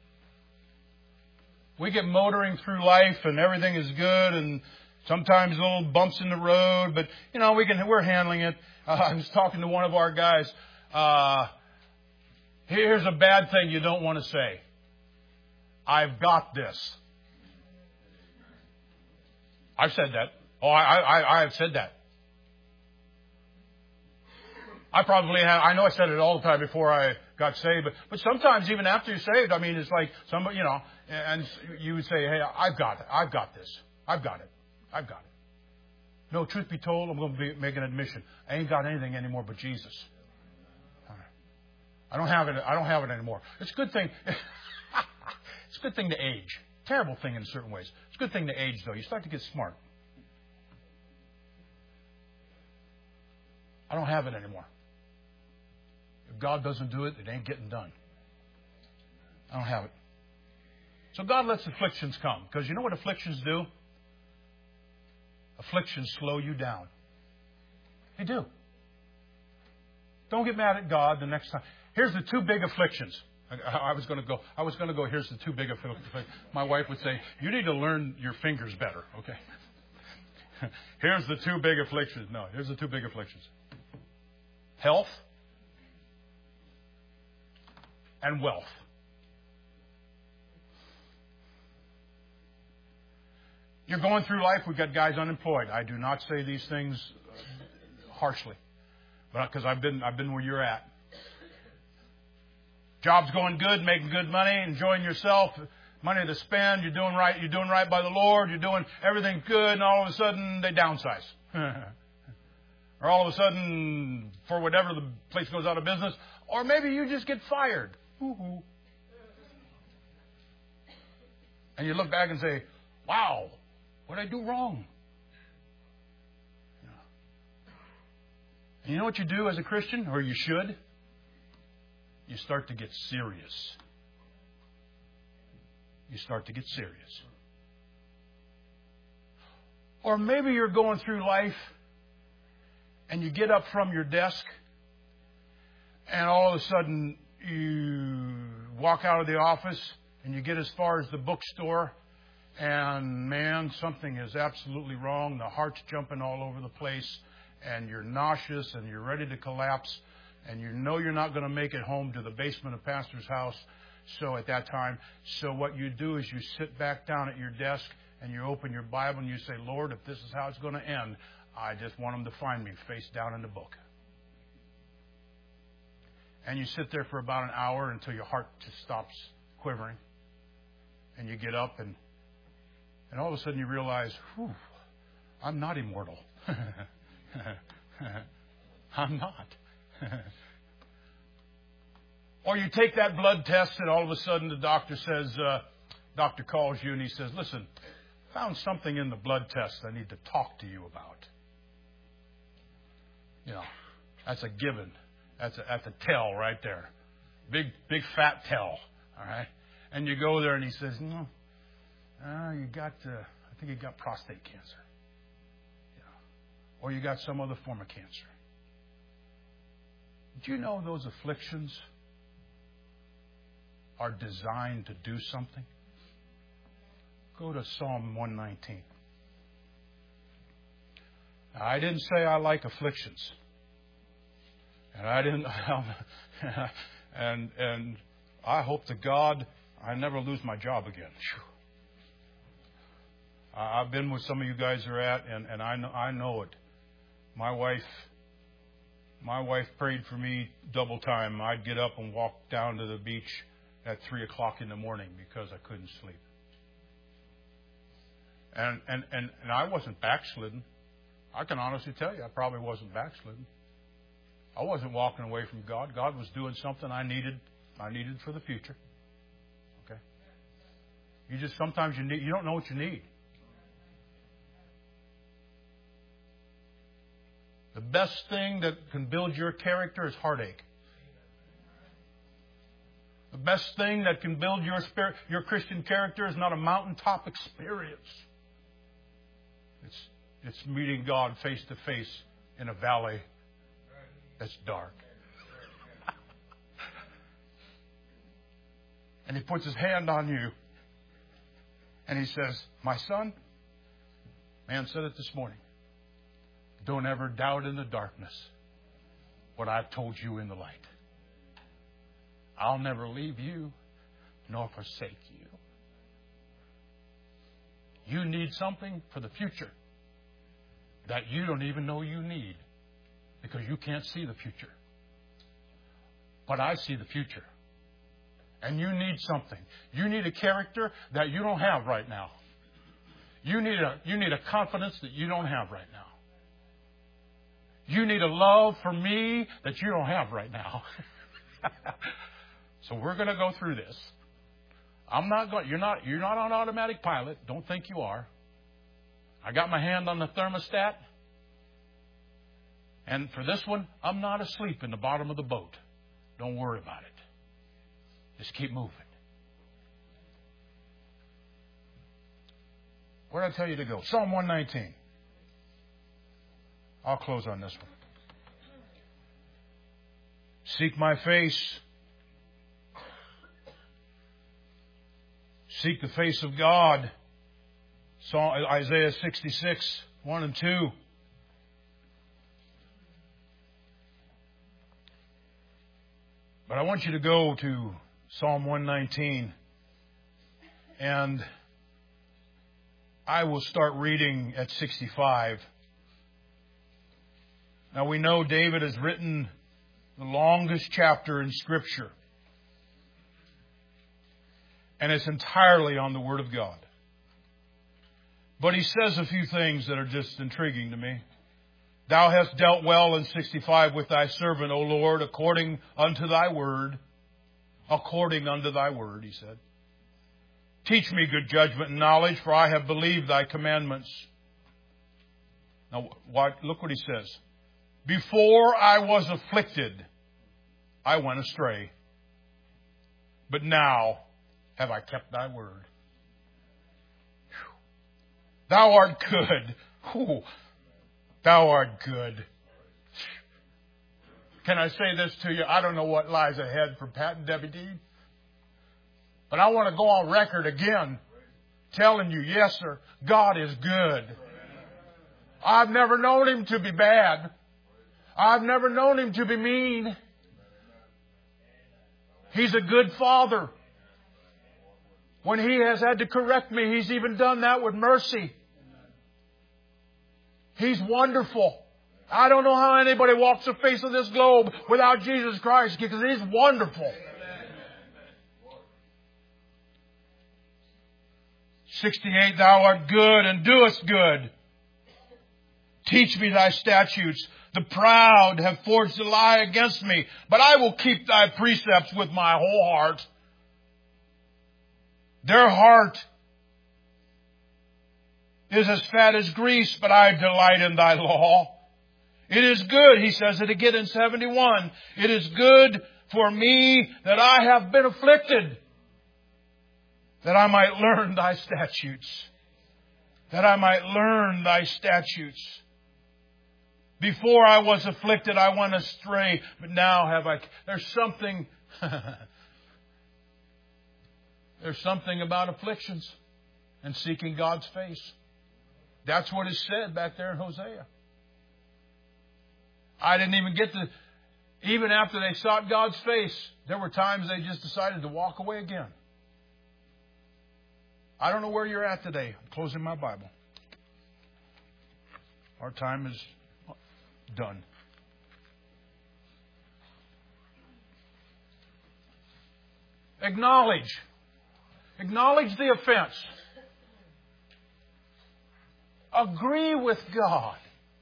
We get motoring through life and everything is good, and sometimes little bumps in the road, but you know we can we're handling it. Uh, I was talking to one of our guys. Uh, here's a bad thing you don't want to say. I've got this. I've said that. Oh, I I I've said that. I probably have. I know I said it all the time before I got saved, but but sometimes even after you're saved, I mean, it's like somebody, you know, and you would say, "Hey, I've got it. I've got this. I've got it. I've got it." No, truth be told, I'm going to be, make an admission. I ain't got anything anymore but Jesus. I don't have it. I don't have it anymore. It's a good thing. It's a good thing to age. Terrible thing in certain ways. It's a good thing to age, though. You start to get smart. I don't have it anymore. If God doesn't do it, it ain't getting done. I don't have it. So God lets afflictions come. Because you know what afflictions do? Afflictions slow you down. They do. Don't get mad at God the next time. Here's the two big afflictions. I, I was going to go. I was going to go. Here's the two big afflictions. My wife would say, "You need to learn your fingers better." Okay. Here's the two big afflictions. No, here's the two big afflictions. Health and wealth. You're going through life. We've got guys unemployed. I do not say these things harshly, but because I've been I've been where you're at. Job's going good, making good money, enjoying yourself, money to spend. You're doing right. You're doing right by the Lord. You're doing everything good, and all of a sudden they downsize. Or all of a sudden, for whatever, the place goes out of business. Or maybe you just get fired. Ooh-hoo. And you look back and say, wow, what did I do wrong? And you know what you do as a Christian, or you should? You start to get serious. You start to get serious. Or maybe you're going through life and you get up from your desk and all of a sudden you walk out of the office and you get as far as the bookstore and, man, something is absolutely wrong. The heart's jumping all over the place and you're nauseous and you're ready to collapse and you know you're not going to make it home to the basement of Pastor's house. So at that time, so what you do is you sit back down at your desk and you open your Bible and you say, Lord, if this is how it's going to end, I just want them to find me face down in the book. And you sit there for about an hour until your heart just stops quivering. And you get up and and all of a sudden you realize, whew, I'm not immortal. I'm not. Or you take that blood test and all of a sudden the doctor says, uh, doctor calls you and he says, listen, found something in the blood test I need to talk to you about. You know, that's a given. That's a, that's a tell right there. Big, big fat tell. All right. And you go there and he says, no, uh, you got, uh, I think you got prostate cancer. You know, or you got some other form of cancer. Do you know those afflictions are designed to do something? Go to Psalm one nineteen. Now, I didn't say I like afflictions. And I didn't, and, and I hope to God I never lose my job again. I've been with some of you guys are at, and, and I know, I know it. My wife, my wife prayed for me double time. I'd get up and walk down to the beach at three o'clock in the morning because I couldn't sleep. And, and, and, and I wasn't backslidden. I can honestly tell you, I probably wasn't backslidden. I wasn't walking away from God. God was doing something I needed, I needed for the future. Okay? You just, sometimes you need, you don't know what you need. The best thing that can build your character is heartache. The best thing that can build your spirit, your Christian character is not a mountaintop experience. It's, it's meeting God face to face in a valley that's dark. And He puts His hand on you and He says, my son, man said it this morning, don't ever doubt in the darkness what I've told you in the light. I'll never leave you nor forsake you. You need something for the future that you don't even know you need because you can't see the future. But I see the future. And you need something. You need a character that you don't have right now. You need a, you need a confidence that you don't have right now. You need a love for me that you don't have right now. So we're going to go through this. I'm not going. You're not. You're not on automatic pilot. Don't think you are. I got my hand on the thermostat, and for this one, I'm not asleep in the bottom of the boat. Don't worry about it. Just keep moving. Where did I tell you to go? Psalm one nineteen. I'll close on this one. Seek my face. Seek the face of God. Psalm, Isaiah sixty-six, one and two. But I want you to go to Psalm one nineteen. And I will start reading at sixty-five. Now we know David has written the longest chapter in Scripture. And it's entirely on the Word of God. But he says a few things that are just intriguing to me. Thou hast dealt well in sixty-five with thy servant, O Lord, according unto thy word. According unto thy word, he said. Teach me good judgment and knowledge, for I have believed thy commandments. Now, look what he says. Before I was afflicted, I went astray. But now have I kept thy word. Whew. Thou art good. Whew. Thou art good. Can I say this to you? I don't know what lies ahead for Pat and Debbie Dean. But I want to go on record again telling you, yes, sir, God is good. I've never known Him to be bad. I've never known Him to be mean. He's a good Father. When He has had to correct me, He's even done that with mercy. He's wonderful. I don't know how anybody walks the face of this globe without Jesus Christ because He's wonderful. sixty-eight, Thou art good and doest good. Teach me thy statutes. The proud have forged a lie against me, but I will keep thy precepts with my whole heart. Their heart is as fat as grease, but I delight in thy law. It is good, he says it again in seventy-one. It is good for me that I have been afflicted, that I might learn thy statutes. That I might learn thy statutes. Before I was afflicted, I went astray, but now have I... There's something... There's something about afflictions and seeking God's face. That's what is said back there in Hosea. I didn't even get to... Even after they sought God's face, there were times they just decided to walk away again. I don't know where you're at today. I'm closing my Bible. Our time is done. Acknowledge. Acknowledge the offense. Agree with God.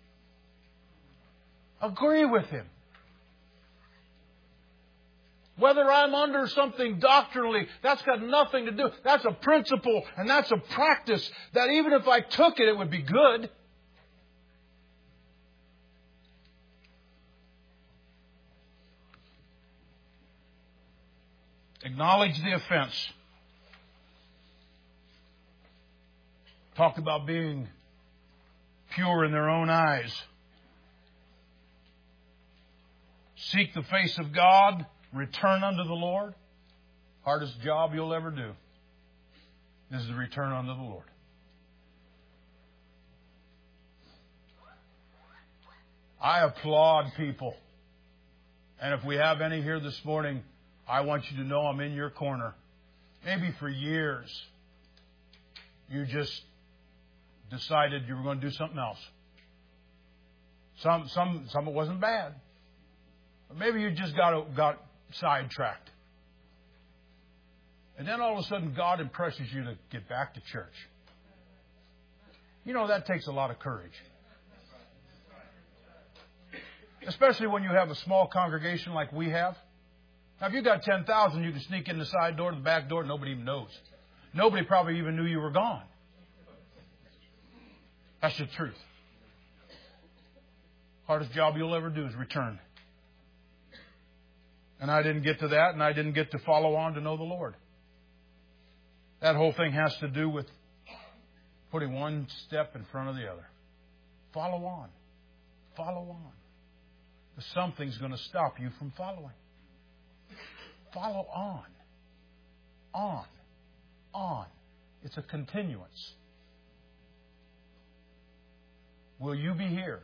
Agree with Him. Whether I'm under something doctrinally, that's got nothing to do. That's a principle and that's a practice that even if I took it, it would be good. Acknowledge the offense. Talk about being pure in their own eyes. Seek the face of God. Return unto the Lord. Hardest job you'll ever do is to return unto the Lord. I applaud people. And if we have any here this morning, I want you to know I'm in your corner. Maybe for years, you just decided you were going to do something else. Some, some, some it wasn't bad. But maybe you just got, got sidetracked. And then all of a sudden God impresses you to get back to church. You know, that takes a lot of courage. Especially when you have a small congregation like we have. Now, if you got ten thousand, you can sneak in the side door, the back door, nobody even knows. Nobody probably even knew you were gone. That's the truth. Hardest job you'll ever do is return. And I didn't get to that, and I didn't get to follow on to know the Lord. That whole thing has to do with putting one step in front of the other. Follow on. Follow on. Something's going to stop you from following. Follow on. On. On. It's a continuance. Will you be here?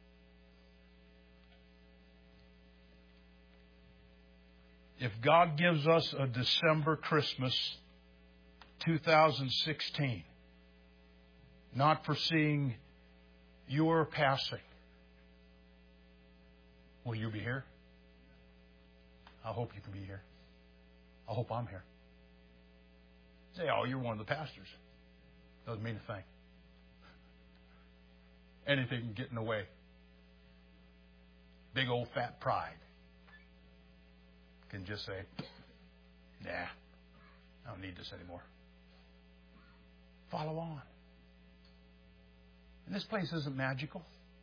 If God gives us a December Christmas two thousand sixteen, not foreseeing your passing, will you be here? I hope you can be here. I hope I'm here. Say, oh, you're one of the pastors. Doesn't mean a thing. Anything can get in the way. Big old fat pride can just say, nah, I don't need this anymore. Follow on. And this place isn't magical,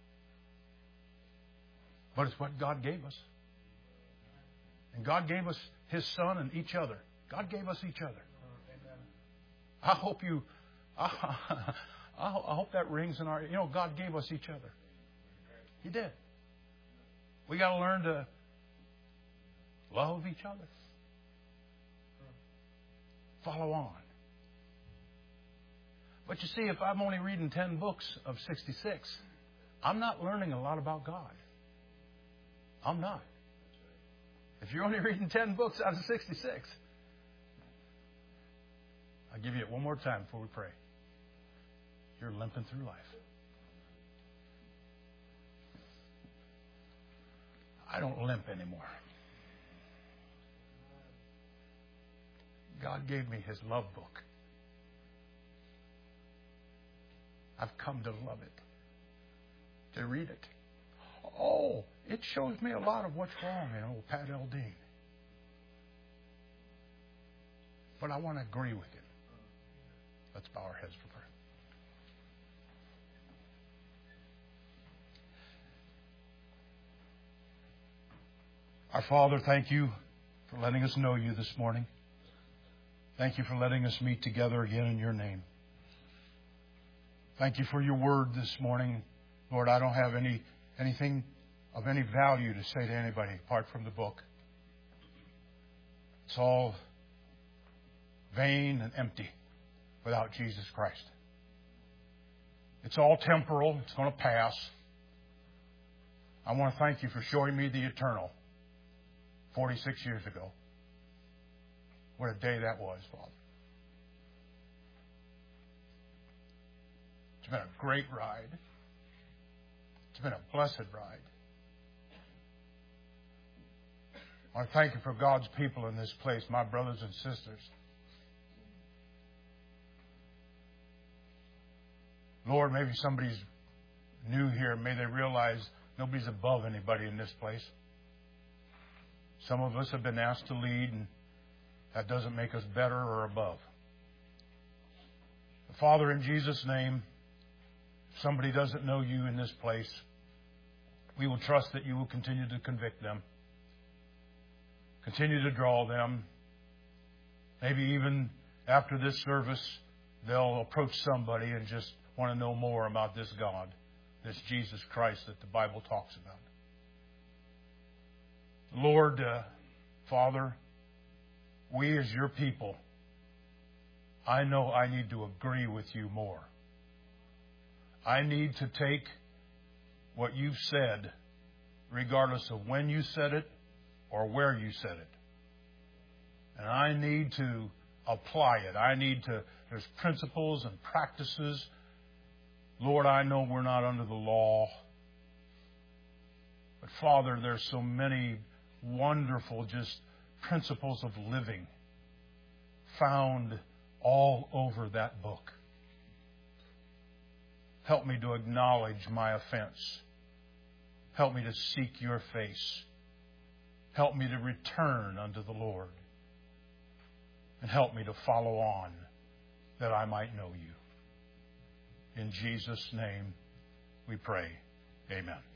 but it's what God gave us. And God gave us His Son and each other. God gave us each other. I hope you, I, I hope that rings in our, you know, God gave us each other. He did. We got to learn to love each other. Follow on. But you see, if I'm only reading ten books of sixty-six, I'm not learning a lot about God. I'm not. If you're only reading ten books out of sixty-six, I'll give you it one more time before we pray. You're limping through life. I don't limp anymore. God gave me His love book. I've come to love it, to read it. Oh, it shows me a lot of what's wrong in old Pat Eldine. But I want to agree with him. Let's bow our heads for prayer. Our Father, thank you for letting us know you this morning. Thank you for letting us meet together again in your name. Thank you for your word this morning. Lord, I don't have any anything of any value to say to anybody apart from the book. It's all vain and empty without Jesus Christ. It's all temporal. It's going to pass. I want to thank you for showing me the eternal forty-six years ago. What a day that was, Father. It's been a great ride. It's been a blessed ride. I want to thank you for God's people in this place, my brothers and sisters. Lord, maybe somebody's new here. May they realize nobody's above anybody in this place. Some of us have been asked to lead, and that doesn't make us better or above. Father, in Jesus' name, if somebody doesn't know you in this place, we will trust that you will continue to convict them, continue to draw them. Maybe even after this service, they'll approach somebody and just want to know more about this God, this Jesus Christ that the Bible talks about. Lord, uh, Father, we as your people, I know I need to agree with you more. I need to take what you've said, regardless of when you said it or where you said it. And I need to apply it. I need to, there's principles and practices. Lord, I know we're not under the law. But Father, there's so many wonderful just principles of living found all over that book. Help me to acknowledge my offense. Help me to seek your face. Help me to return unto the Lord. And help me to follow on that I might know you. In Jesus' name we pray. Amen.